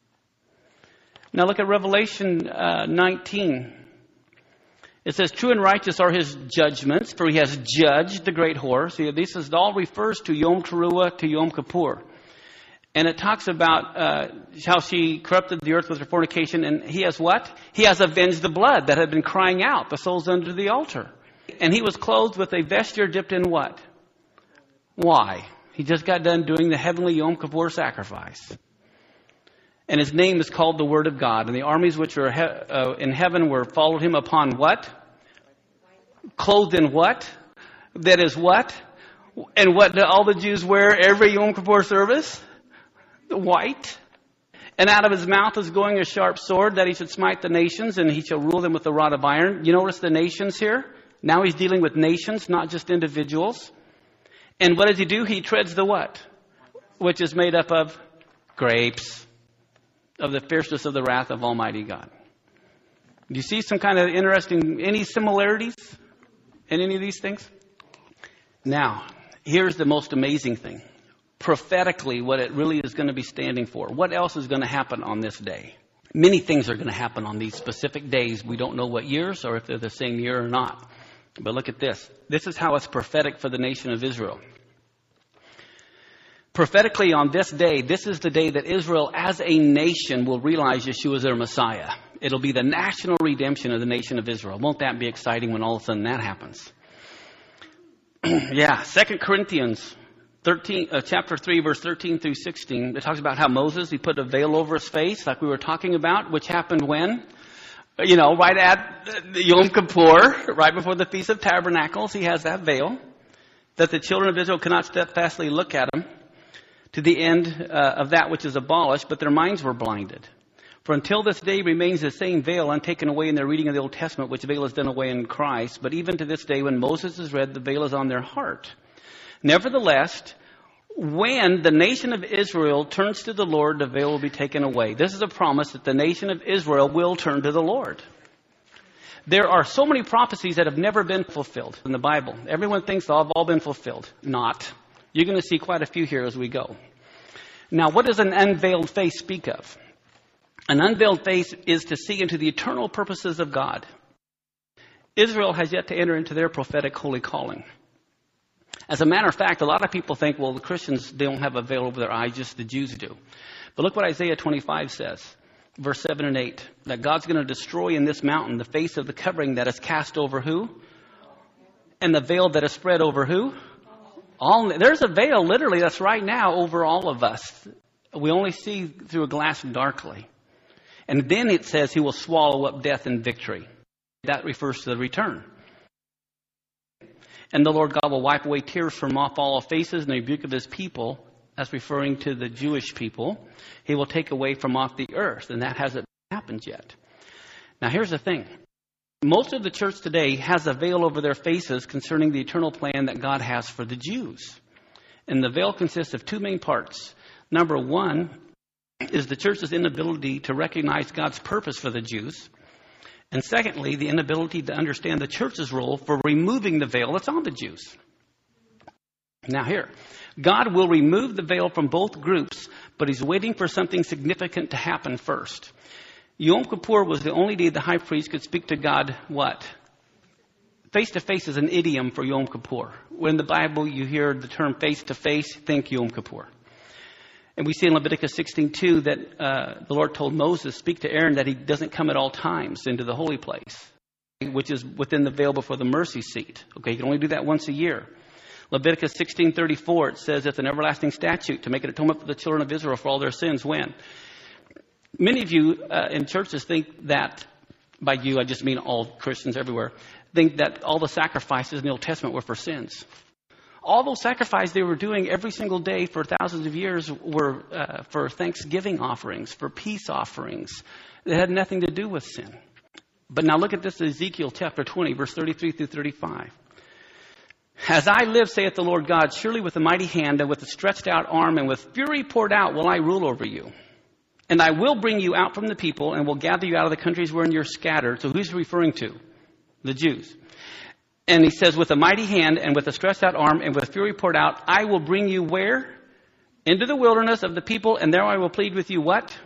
Now look at Revelation 19. It says, true and righteous are his judgments, for he has judged the great whore. See, this is all refers to Yom Teruah, to Yom Kippur. And it talks about how she corrupted the earth with her fornication. And he has what? He has avenged the blood that had been crying out, the souls under the altar. And he was clothed with a vesture dipped in what? Why? He just got done doing the heavenly Yom Kippur sacrifice. And his name is called the Word of God. And the armies which are in heaven were followed him upon what? Clothed in what? That is what? And what do all the Jews wear every Yom Kippur service? White. And out of his mouth is going a sharp sword that he should smite the nations, and he shall rule them with a rod of iron. You notice the nations here? Now he's dealing with nations, not just individuals. And what does he do? He treads the what? Which is made up of grapes, of the fierceness of the wrath of Almighty God. Do you see some kind of interesting, any similarities in any of these things? Now, here's the most amazing thing. Prophetically, what it really is going to be standing for. What else is going to happen on this day? Many things are going to happen on these specific days. We don't know what years or if they're the same year or not. But look at this. This is how it's prophetic for the nation of Israel. Prophetically on this day, this is the day that Israel as a nation will realize Yeshua is their Messiah. It'll be the national redemption of the nation of Israel. Won't that be exciting when all of a sudden that happens? Yeah, 2 Corinthians chapter 3, verse 13 through 16, it talks about how Moses, he put a veil over his face, like we were talking about, which happened when? Right at Yom Kippur, right before the Feast of Tabernacles, he has that veil, that the children of Israel cannot steadfastly look at him, to the end of that which is abolished, but their minds were blinded. For until this day remains the same veil untaken away in their reading of the Old Testament, which veil is done away in Christ. But even to this day, when Moses is read, the veil is on their heart. Nevertheless, when the nation of Israel turns to the Lord, the veil will be taken away. This is a promise that the nation of Israel will turn to the Lord. There are so many prophecies that have never been fulfilled in the Bible. Everyone thinks they've all been fulfilled. Not. You're going to see quite a few here as we go. Now, what does an unveiled face speak of? An unveiled face is to see into the eternal purposes of God. Israel has yet to enter into their prophetic holy calling. As a matter of fact, a lot of people think, well, the Christians, they don't have a veil over their eyes, just the Jews do. But look what Isaiah 25 says, verse 7 and 8, that God's going to destroy in this mountain the face of the covering that is cast over who? And the veil that is spread over who? There's a veil, literally, that's right now over all of us. We only see through a glass darkly. And then it says he will swallow up death in victory. That refers to the return. And the Lord God will wipe away tears from off all faces and the rebuke of his people. That's referring to the Jewish people. He will take away from off the earth. And that hasn't happened yet. Now here's the thing. Most of the church today has a veil over their faces concerning the eternal plan that God has for the Jews. And the veil consists of two main parts. Number one is the church's inability to recognize God's purpose for the Jews. And secondly, the inability to understand the church's role for removing the veil that's on the Jews. Now here, God will remove the veil from both groups, but he's waiting for something significant to happen first. Yom Kippur was the only day the high priest could speak to God, what? Face to face is an idiom for Yom Kippur. When in the Bible you hear the term face to face, think Yom Kippur. And we see in Leviticus 16:2 that the Lord told Moses, speak to Aaron that he doesn't come at all times into the holy place, which is within the veil before the mercy seat. Okay, you can only do that once a year. Leviticus 16:34, it says it's an everlasting statute to make an atonement for the children of Israel for all their sins. When? Many of you in churches think that, by you I just mean all Christians everywhere, think that all the sacrifices in the Old Testament were for sins. All those sacrifices they were doing every single day for thousands of years were for thanksgiving offerings, for peace offerings. They had nothing to do with sin. But now look at this, Ezekiel chapter 20, verse 33 through 35. As I live, saith the Lord God, surely with a mighty hand and with a stretched out arm and with fury poured out will I rule over you. And I will bring you out from the people and will gather you out of the countries wherein you're scattered. So who's he referring to? The Jews. And he says, with a mighty hand and with a stretched out arm and with fury poured out, I will bring you where? Into the wilderness of the people, and there I will plead with you what?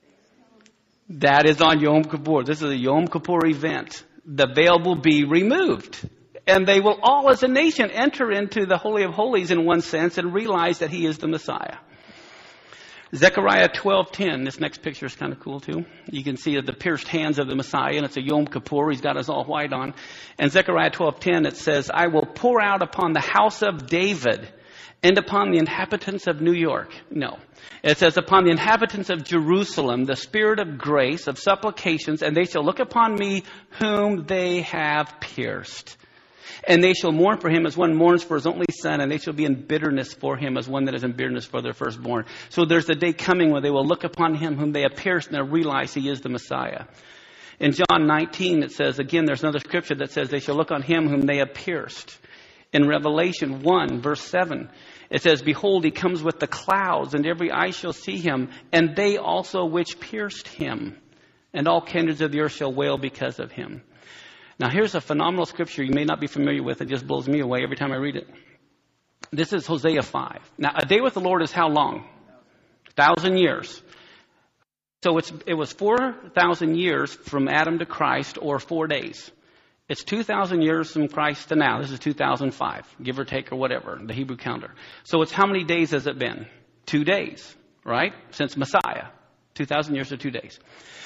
That is on Yom Kippur. This is a Yom Kippur event. The veil will be removed. And they will all as a nation enter into the Holy of Holies in one sense and realize that he is the Messiah. Zechariah 12:10. This next picture is kind of cool too. You can see the pierced hands of the Messiah, and it's a Yom Kippur. He's got us all white on. And Zechariah 12:10, it says, I will pour out upon the house of David and upon the inhabitants of New York. No. It says, upon the inhabitants of Jerusalem, the spirit of grace, of supplications, and they shall look upon me whom they have pierced. And they shall mourn for him as one mourns for his only son, and they shall be in bitterness for him as one that is in bitterness for their firstborn. So there's a day coming when they will look upon him whom they have pierced, and they'll realize he is the Messiah. In John 19, it says, again, there's another scripture that says they shall look on him whom they have pierced. In Revelation 1, verse 7, it says, behold, he comes with the clouds, and every eye shall see him, and they also which pierced him. And all kindreds of the earth shall wail because of him. Now, here's a phenomenal scripture you may not be familiar with. It just blows me away every time I read it. This is Hosea 5. Now, a day with the Lord is how long? 1,000 years. So it was 4,000 years from Adam to Christ, or 4 days. It's 2,000 years from Christ to now. This is 2005, give or take or whatever, the Hebrew calendar. So it's how many days has it been? 2 days, right? Since Messiah. 2,000 years to 2 days.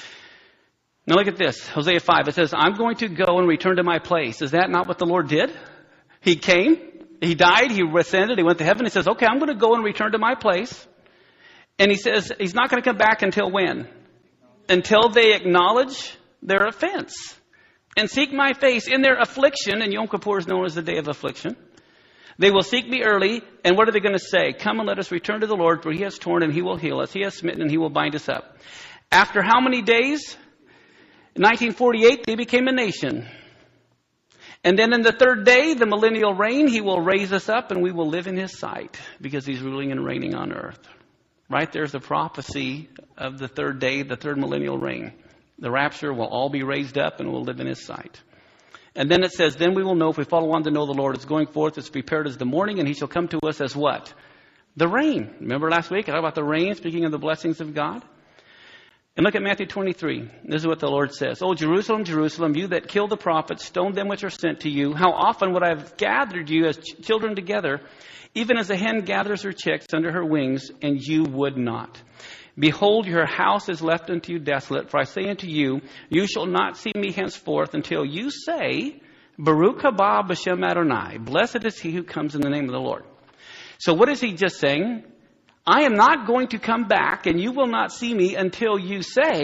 Now look at this, Hosea 5. It says, I'm going to go and return to my place. Is that not what the Lord did? He came, he died, he ascended, he went to heaven. He says, okay, I'm going to go and return to my place. And he says, he's not going to come back until when? Until they acknowledge their offense and seek my face in their affliction. And Yom Kippur is known as the day of affliction. They will seek me early. And what are they going to say? Come and let us return to the Lord, for he has torn and he will heal us. He has smitten and he will bind us up. After how many days? In 1948, they became a nation. And then in the third day, the millennial reign, he will raise us up and we will live in his sight because he's ruling and reigning on earth. Right there's the prophecy of the third day, the third millennial reign. The rapture will all be raised up and we'll live in his sight. And then it says, then we will know if we follow on to know the Lord is going forth, it's prepared as the morning, and he shall come to us as what? The rain. Remember last week I talked about the rain, speaking of the blessings of God? And look at Matthew 23. This is what the Lord says. Oh, Jerusalem, Jerusalem, you that kill the prophets, stone them which are sent to you. How often would I have gathered you as children together, even as a hen gathers her chicks under her wings, and you would not. Behold, your house is left unto you desolate. For I say unto you, you shall not see me henceforth until you say, Baruch haba b'shem Adonai. Blessed is he who comes in the name of the Lord. So what is he just saying? I am not going to come back, and you will not see me until you say,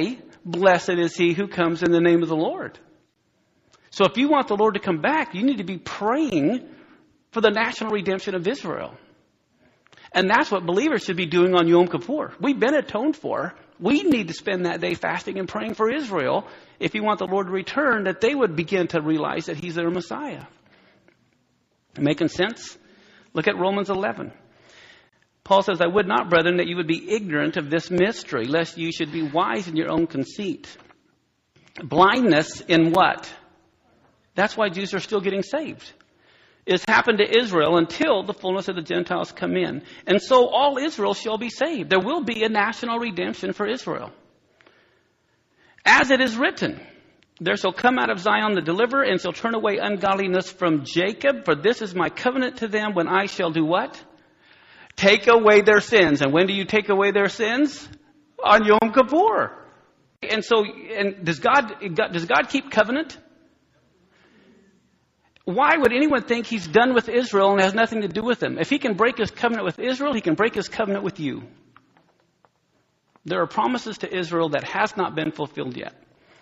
blessed is he who comes in the name of the Lord. So if you want the Lord to come back, you need to be praying for the national redemption of Israel. And that's what believers should be doing on Yom Kippur. We've been atoned for. We need to spend that day fasting and praying for Israel if you want the Lord to return, that they would begin to realize that he's their Messiah. Making sense? Look at Romans 11. Paul says, I would not, brethren, that you would be ignorant of this mystery, lest you should be wise in your own conceit. Blindness in what? That's why Jews are still getting saved. It's happened to Israel until the fullness of the Gentiles come in. And so all Israel shall be saved. There will be a national redemption for Israel. As it is written, there shall come out of Zion the deliverer, and shall turn away ungodliness from Jacob. For this is my covenant to them, when I shall do what? Take away their sins. And when do you take away their sins? On Yom Kippur. And so, does God keep covenant? Why would anyone think he's done with Israel and has nothing to do with them? If he can break his covenant with Israel, he can break his covenant with you. There are promises to Israel that has not been fulfilled yet.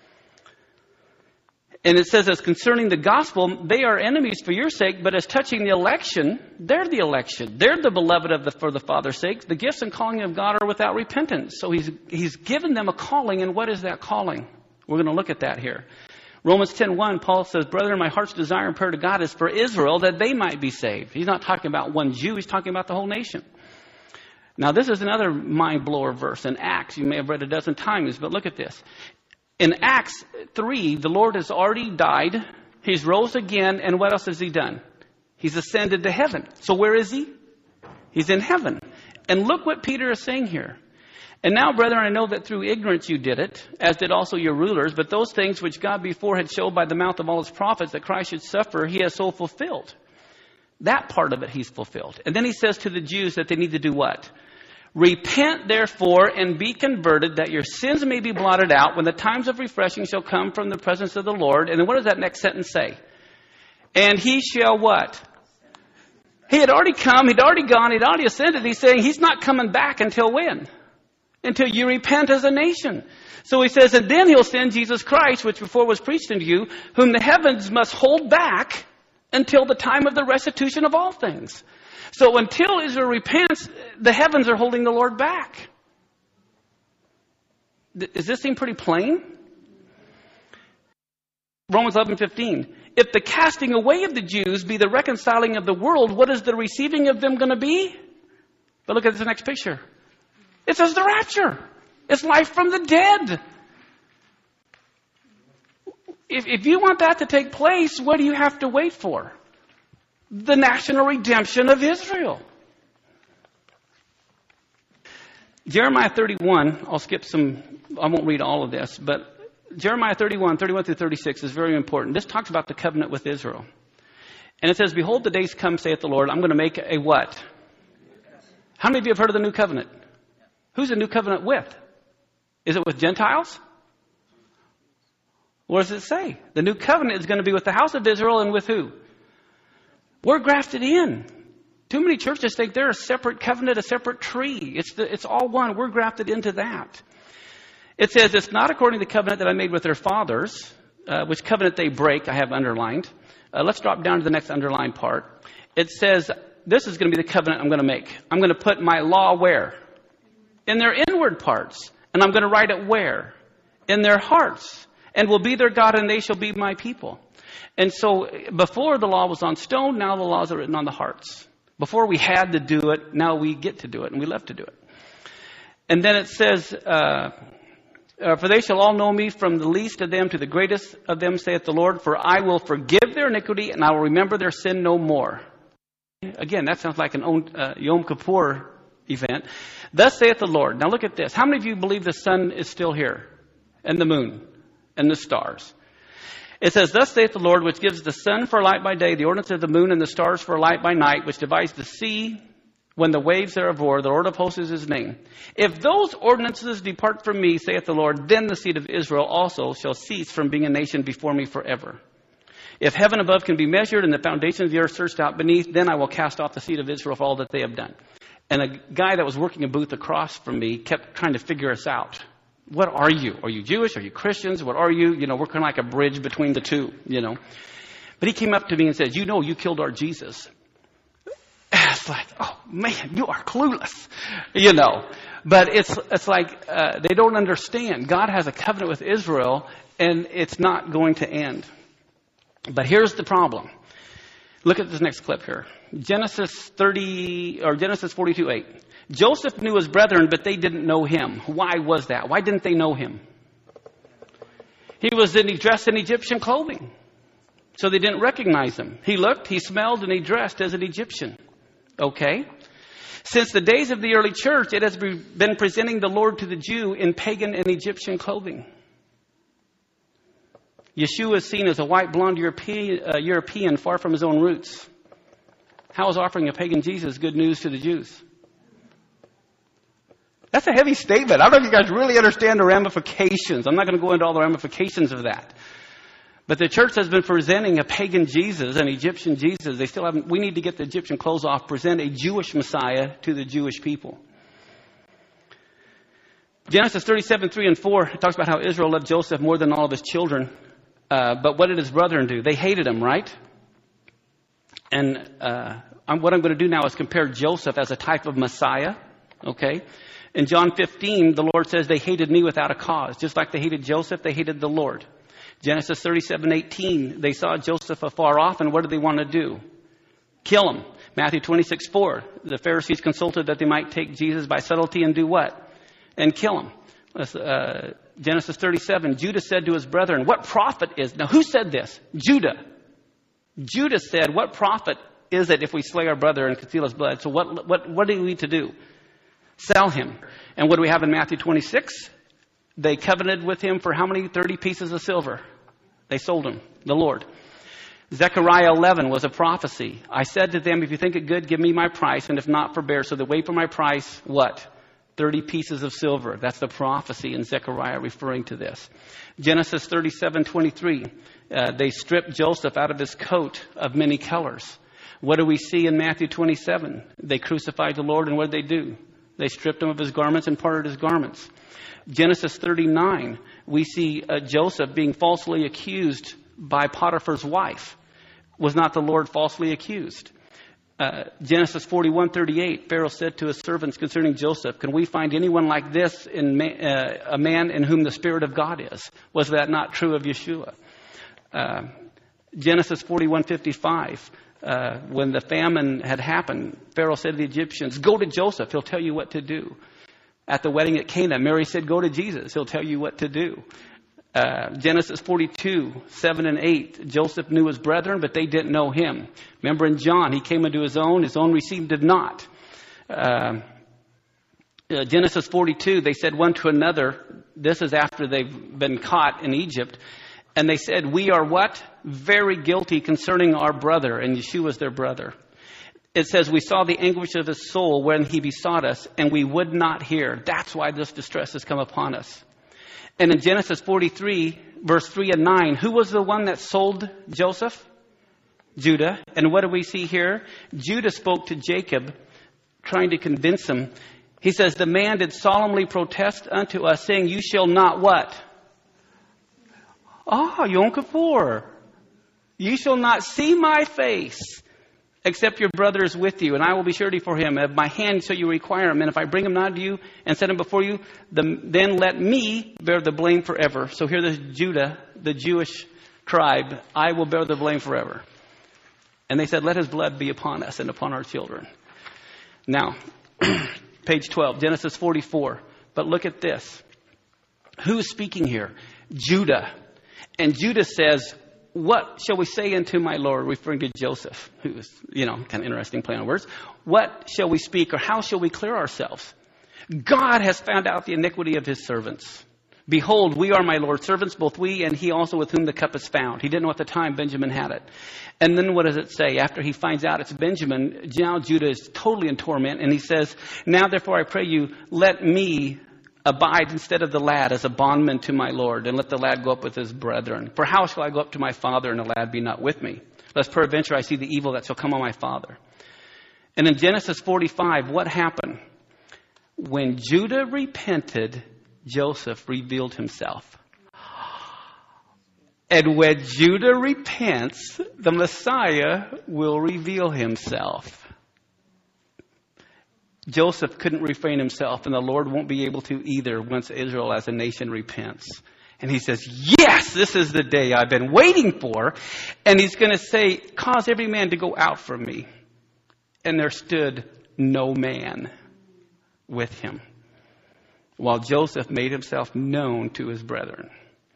And it says, as concerning the gospel, they are enemies for your sake, but as touching the election, they're the election. They're the beloved for the Father's sake. The gifts and calling of God are without repentance. So he's given them a calling, and what is that calling? We're going to look at that here. Romans 10:1, Paul says, brethren, my heart's desire and prayer to God is for Israel, that they might be saved. He's not talking about one Jew, he's talking about the whole nation. Now, this is another mind-blower verse in Acts. You may have read a dozen times, but look at this. In Acts 3, the Lord has already died. He's rose again. And what else has he done? He's ascended to heaven. So where is he? He's in heaven. And look what Peter is saying here. And now, brethren, I know that through ignorance you did it, as did also your rulers. But those things which God before had showed by the mouth of all his prophets that Christ should suffer, he has so fulfilled. That part of it he's fulfilled. And then he says to the Jews that they need to do what? Repent, therefore, and be converted, that your sins may be blotted out when the times of refreshing shall come from the presence of the Lord. And then what does that next sentence say? And he shall what? He had already come, he'd already gone, he'd already ascended. He's saying he's not coming back until when? Until you repent as a nation. So he says, and then he'll send Jesus Christ, which before was preached unto you, whom the heavens must hold back until the time of the restitution of all things. So until Israel repents, the heavens are holding the Lord back. Does this seem pretty plain? Romans 11:15. If the casting away of the Jews be the reconciling of the world, what is the receiving of them going to be? But look at the next picture. It says the rapture. It's life from the dead. If you want that to take place, what do you have to wait for? The national redemption of Israel. Jeremiah 31, I'll skip some, I won't read all of this, but Jeremiah 31 through 36 is very important. This talks about the covenant with Israel. And it says, behold, the days come, saith the Lord, I'm going to make a what? How many of you have heard of the new covenant? Who's the new covenant with? Is it with Gentiles? What does it say? The new covenant is going to be with the house of Israel and with who? We're grafted in. Too many churches think they're a separate covenant, a separate tree. It's all one. We're grafted into that. It says, it's not according to the covenant that I made with their fathers, which covenant they break, I have underlined. Let's drop down to the next underlined part. It says, this is going to be the covenant I'm going to make. I'm going to put my law where? In their inward parts. And I'm going to write it where? In their hearts. And will be their God, and they shall be my people. And so before the law was on stone, now the laws are written on the hearts. Before we had to do it, now we get to do it, and we love to do it. And then it says, for they shall all know me from the least of them to the greatest of them, saith the Lord, for I will forgive their iniquity, and I will remember their sin no more. Again, that sounds like an Yom Kippur event. Thus saith the Lord. Now look at this. How many of you believe the sun is still here? And the moon? And the stars? It says, thus saith the Lord, which gives the sun for light by day, the ordinance of the moon and the stars for light by night, which divides the sea when the waves thereof roar. The Lord of hosts is his name. If those ordinances depart from me, saith the Lord, then the seed of Israel also shall cease from being a nation before me forever. If heaven above can be measured and the foundations of the earth searched out beneath, then I will cast off the seed of Israel for all that they have done. And a guy that was working a booth across from me kept trying to figure us out. What are you? Are you Jewish? Are you Christians? What are you? You know, we're kind of like a bridge between the two, you know. But he came up to me and said, you know, you killed our Jesus. It's like, oh man, you are clueless, you know. But it's like they don't understand. God has a covenant with Israel, and it's not going to end. But here's the problem. Look at this next clip here. Genesis 42:8. Joseph knew his brethren, but they didn't know him. Why was that? Why didn't they know him? He was dressed in Egyptian clothing, so they didn't recognize him. He looked, he smelled, and he dressed as an Egyptian. Okay? Since the days of the early church, it has been presenting the Lord to the Jew in pagan and Egyptian clothing. Yeshua is seen as a white, blonde European far from his own roots. How is offering a pagan Jesus good news to the Jews? That's a heavy statement. I don't know if you guys really understand the ramifications. I'm not going to go into all the ramifications of that. But the church has been presenting a pagan Jesus, an Egyptian Jesus. They still haven't. We need to get the Egyptian clothes off, present a Jewish Messiah to the Jewish people. Genesis 37:3-4 it talks about how Israel loved Joseph more than all of his children. But what did his brethren do? They hated him, right? And what I'm going to do now is compare Joseph as a type of Messiah. Okay? In John 15, the Lord says they hated me without a cause. Just like they hated Joseph, they hated the Lord. Genesis 37:18, they saw Joseph afar off, and what did they want to do? Kill him. Matthew 26:4, the Pharisees consulted that they might take Jesus by subtlety and do what? And kill him. Genesis 37, Judah said to his brethren, what profit is... Now, who said this? Judah. Judah said, what profit is it if we slay our brother and conceal his blood? So what do we need to do? Sell him. And what do we have in Matthew 26? They covenanted with him for how many? 30 pieces of silver. They sold him, the Lord. Zechariah 11 was a prophecy. I said to them, if you think it good, give me my price, and if not, forbear. So they wait for my price, what? 30 pieces of silver. That's the prophecy in Zechariah referring to this. Genesis 37:23. They stripped Joseph out of his coat of many colors. What do we see in Matthew 27? They crucified the Lord, and what did they do? They stripped him of his garments and parted his garments. Genesis 39, we see Joseph being falsely accused by Potiphar's wife. Was not the Lord falsely accused? Genesis 41:38, Pharaoh said to his servants concerning Joseph, can we find anyone like this in a man in whom the Spirit of God is? Was that not true of Yeshua? Genesis 41:55, when the famine had happened, Pharaoh said to the Egyptians, go to Joseph, he'll tell you what to do. At the wedding at Cana, Mary said, go to Jesus, he'll tell you what to do. Genesis 42:7-8, Joseph knew his brethren, but they didn't know him. Remember in John, he came into his own received did not. Genesis 42, they said one to another, this is after they've been caught in Egypt, and they said, we are what? Very guilty concerning our brother, and Yeshua is their brother. It says, we saw the anguish of his soul when he besought us, and we would not hear. That's why this distress has come upon us. And in Genesis 43, verse 3 and 9, who was the one that sold Joseph? Judah. And what do we see here? Judah spoke to Jacob, trying to convince him. He says, the man did solemnly protest unto us, saying, you shall not what? Yom Kippur. You shall not see my face, except your brother is with you, and I will be surety for him. Of my hand shall you require him, and if I bring him not to you and set him before you, then let me bear the blame forever. So here there's Judah, the Jewish tribe. I will bear the blame forever. And they said, let his blood be upon us and upon our children. Now, page 12, Genesis 44. But look at this. Who's speaking here? Judah. And Judah says, what shall we say unto my Lord? Referring to Joseph, who was, kind of interesting play on words. What shall we speak, or how shall we clear ourselves? God has found out the iniquity of his servants. Behold, we are my Lord's servants, both we and he also with whom the cup is found. He didn't know at the time Benjamin had it. And then what does it say? After he finds out it's Benjamin, now Judah is totally in torment. And he says, now therefore I pray you, let me abide instead of the lad as a bondman to my Lord, and let the lad go up with his brethren. For how shall I go up to my father, and the lad be not with me? Lest peradventure I see the evil that shall come on my father. And in Genesis 45, what happened? When Judah repented, Joseph revealed himself. And when Judah repents, the Messiah will reveal himself. Joseph couldn't refrain himself, and the Lord won't be able to either once Israel as a nation repents. And he says, yes, this is the day I've been waiting for. And he's going to say, cause every man to go out from me. And there stood no man with him, while Joseph made himself known to his brethren.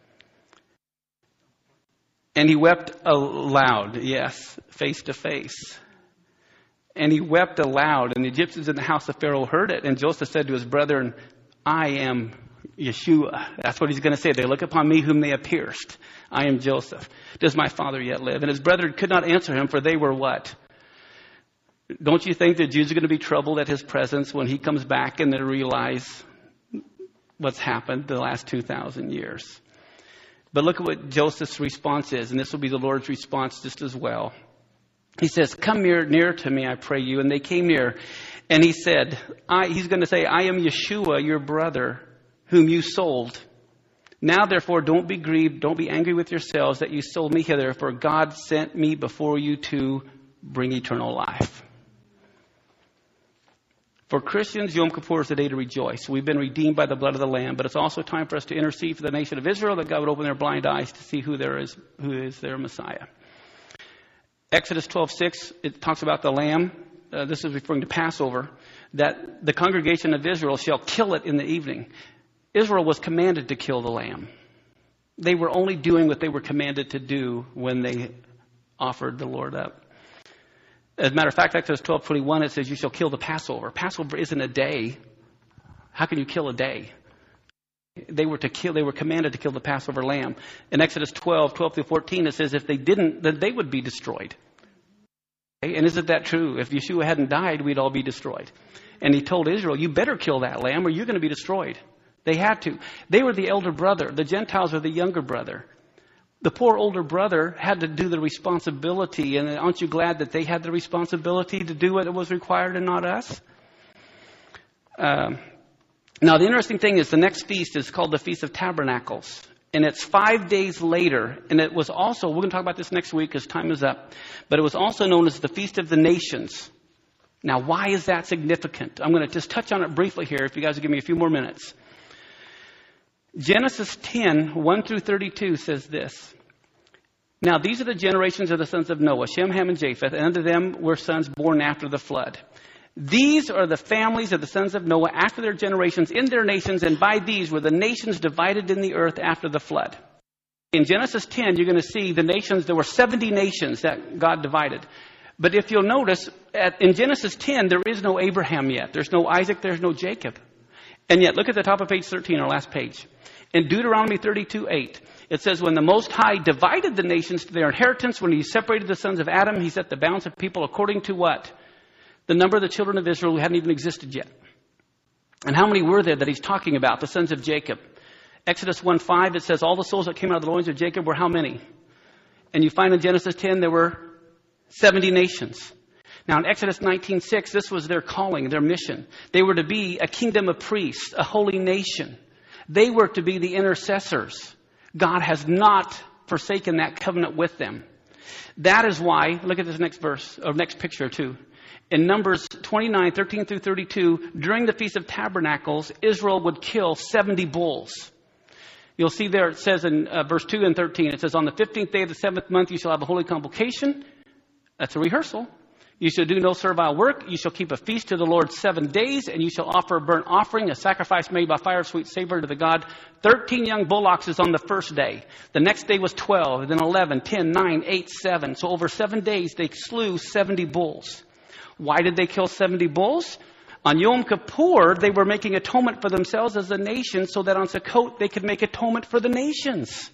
And he wept aloud, yes, face to face. And he wept aloud, and the Egyptians in the house of Pharaoh heard it. And Joseph said to his brethren, I am Yeshua. That's what he's going to say. They look upon me whom they have pierced. I am Joseph. Does my father yet live? And his brethren could not answer him, for they were what? Don't you think the Jews are going to be troubled at his presence when he comes back and they realize what's happened the last 2,000 years? But look at what Joseph's response is, and this will be the Lord's response just as well. He says, come near to me, I pray you. And they came near. And he said, he's going to say, I am Yeshua, your brother, whom you sold. Now, therefore, don't be grieved, don't be angry with yourselves that you sold me hither, for God sent me before you to bring eternal life. For Christians, Yom Kippur is the day to rejoice. We've been redeemed by the blood of the Lamb, but it's also time for us to intercede for the nation of Israel, that God would open their blind eyes to see who is their Messiah. Exodus 12:6, it talks about the lamb. This is referring to Passover, that the congregation of Israel shall kill it in the evening. Israel was commanded to kill the lamb. They were only doing what they were commanded to do when they offered the Lord up. As a matter of fact, Exodus 12:21, it says, you shall kill the Passover. Passover isn't a day. How can you kill a day? They were commanded to kill the Passover lamb. In Exodus 12:12-14, it says if they didn't, then they would be destroyed. Okay? And isn't that true? If Yeshua hadn't died, we'd all be destroyed. And he told Israel, you better kill that lamb or you're going to be destroyed. They had to. They were the elder brother. The Gentiles are the younger brother. The poor older brother had to do the responsibility. And aren't you glad that they had the responsibility to do what was required and not us? Now, the interesting thing is the next feast is called the Feast of Tabernacles. And it's 5 days later. And it was also, we're going to talk about this next week because time is up. But it was also known as the Feast of the Nations. Now, why is that significant? I'm going to just touch on it briefly here if you guys will give me a few more minutes. Genesis 10:1-32 says this. Now, these are the generations of the sons of Noah, Shem, Ham, and Japheth, and unto them were sons born after the flood. These are the families of the sons of Noah after their generations in their nations, and by these were the nations divided in the earth after the flood. In Genesis 10, you're going to see the nations, there were 70 nations that God divided. But if you'll notice, in Genesis 10, there is no Abraham yet. There's no Isaac, there's no Jacob. And yet, look at the top of page 13, our last page. In Deuteronomy 32:8, it says, when the Most High divided the nations to their inheritance, when he separated the sons of Adam, he set the bounds of people according to what? The number of the children of Israel who hadn't even existed yet. And how many were there that he's talking about? The sons of Jacob. Exodus 1:5, it says all the souls that came out of the loins of Jacob were how many? And you find in Genesis 10 there were 70 nations. Now in Exodus 19:6, this was their calling, their mission. They were to be a kingdom of priests, a holy nation. They were to be the intercessors. God has not forsaken that covenant with them. That is why, look at this next verse, or next picture too. In Numbers 29:13-32, during the Feast of Tabernacles, Israel would kill 70 bulls. You'll see there it says in verse 2 and 13, it says, on the 15th day of the 7th month, you shall have a holy convocation. That's a rehearsal. You shall do no servile work. You shall keep a feast to the Lord 7 days, and you shall offer a burnt offering, a sacrifice made by fire of sweet savor to the God. 13 young bullocks on the first day. The next day was 12, then 11, 10, 9, 8, 7. So over 7 days, they slew 70 bulls. Why did they kill 70 bulls? On Yom Kippur, they were making atonement for themselves as a nation so that on Sukkot, they could make atonement for the nations.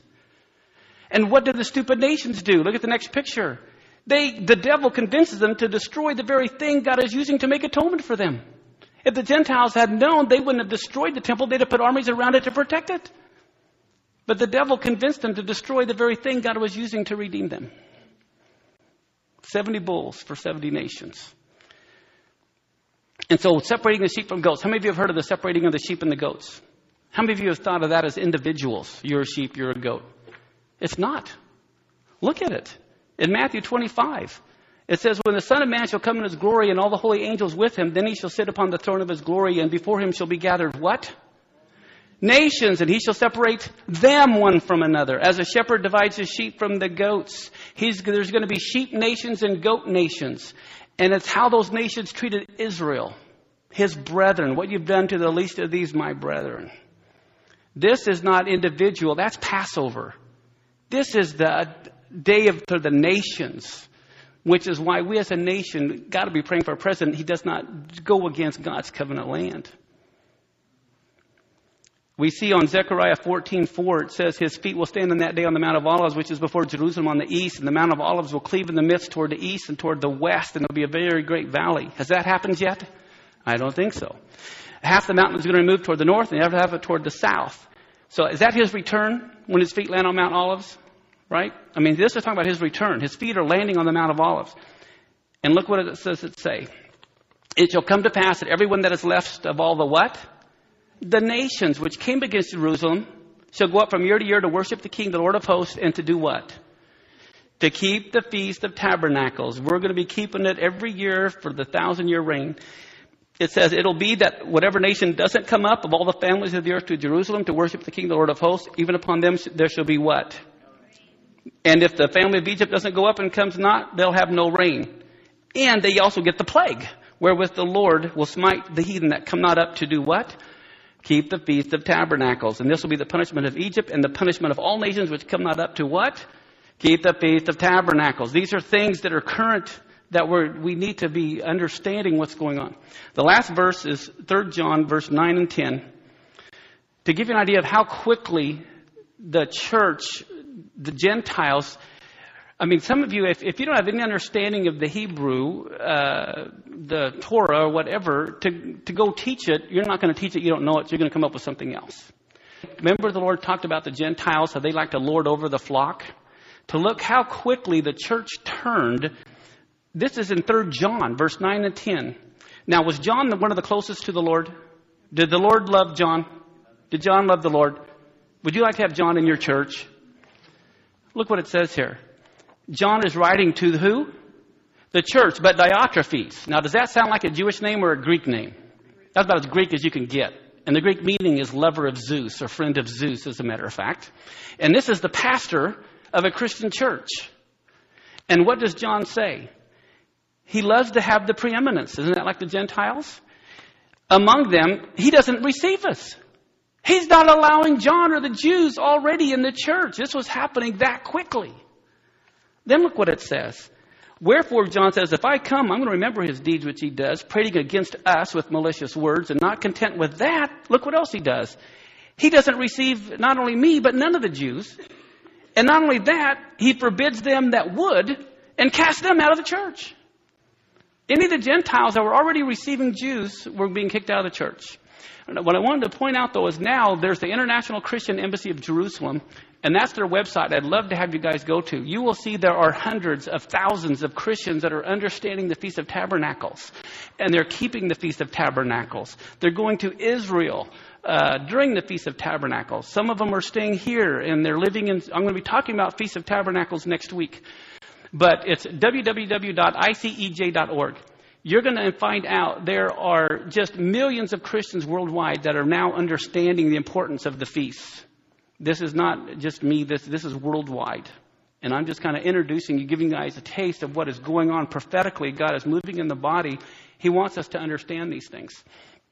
And what did the stupid nations do? Look at the next picture. The devil convinces them to destroy the very thing God is using to make atonement for them. If the Gentiles had known, they wouldn't have destroyed the temple. They'd have put armies around it to protect it. But the devil convinced them to destroy the very thing God was using to redeem them. 70 bulls for 70 nations. And so separating the sheep from goats. How many of you have heard of the separating of the sheep and the goats? How many of you have thought of that as individuals? You're a sheep, you're a goat. It's not. Look at it. In Matthew 25, it says, when the Son of Man shall come in his glory and all the holy angels with him, then he shall sit upon the throne of his glory, and before him shall be gathered what? Nations, and he shall separate them one from another, as a shepherd divides his sheep from the goats. There's going to be sheep nations and goat nations. And it's how those nations treated Israel, his brethren. What you've done to the least of these, my brethren. This is not individual. That's Passover. This is the day for the nations, which is why we as a nation got to be praying for a president. He does not go against God's covenant land. We see on Zechariah 14:4, it says, his feet will stand in that day on the Mount of Olives, which is before Jerusalem on the east, and the Mount of Olives will cleave in the midst toward the east and toward the west, and there'll be a very great valley. Has that happened yet? I don't think so. Half the mountain is going to move toward the north, and the other half toward the south. So is that his return when his feet land on Mount Olives? Right? I mean, this is talking about his return. His feet are landing on the Mount of Olives. And look what it says it say. It shall come to pass that everyone that is left of all the what? The nations which came against Jerusalem shall go up from year to year to worship the King, the Lord of hosts, and to do what? To keep the Feast of Tabernacles. We're going to be keeping it every year for the 1,000-year reign. It says, it'll be that whatever nation doesn't come up of all the families of the earth to Jerusalem to worship the King, the Lord of hosts, even upon them there shall be what? And if the family of Egypt doesn't go up and comes not, they'll have no rain. And they also get the plague, wherewith the Lord will smite the heathen that come not up to do what? Keep the Feast of Tabernacles. And this will be the punishment of Egypt and the punishment of all nations which come not up to what? Keep the Feast of Tabernacles. These are things that are current, that we need to be understanding what's going on. The last verse is 3 John verse 9 and 10. To give you an idea of how quickly the church, the Gentiles, I mean, some of you, if you don't have any understanding of the Hebrew, the Torah or whatever, to go teach it, you're not going to teach it, you don't know it, so you're going to come up with something else. Remember the Lord talked about the Gentiles, how they like to lord over the flock? To look how quickly the church turned. This is in 3 John, verse 9 and 10. Now, was John one of the closest to the Lord? Did the Lord love John? Did John love the Lord? Would you like to have John in your church? Look what it says here. John is writing to who? The church, but Diotrephes. Now, does that sound like a Jewish name or a Greek name? That's about as Greek as you can get. And the Greek meaning is lover of Zeus, or friend of Zeus, as a matter of fact. And this is the pastor of a Christian church. And what does John say? He loves to have the preeminence. Isn't that like the Gentiles? Among them, he doesn't receive us. He's not allowing John or the Jews already in the church. This was happening that quickly. Then look what it says. Wherefore, John says, if I come, I'm going to remember his deeds which he does, prating against us with malicious words, and not content with that, look what else he does. He doesn't receive not only me, but none of the Jews. And not only that, he forbids them that would, and casts them out of the church. Any of the Gentiles that were already receiving Jews were being kicked out of the church. What I wanted to point out, though, is now there's the International Christian Embassy of Jerusalem, and that's their website. I'd love to have you guys go to. You will see there are hundreds of thousands of Christians that are understanding the Feast of Tabernacles, and they're keeping the Feast of Tabernacles. They're going to Israel during the Feast of Tabernacles. Some of them are staying here, and they're living in... I'm going to be talking about Feast of Tabernacles next week. But it's www.icej.org. You're going to find out there are just millions of Christians worldwide that are now understanding the importance of the feasts. This is not just me. This is worldwide. And I'm just kind of introducing you, giving you guys a taste of what is going on prophetically. God is moving in the body. He wants us to understand these things.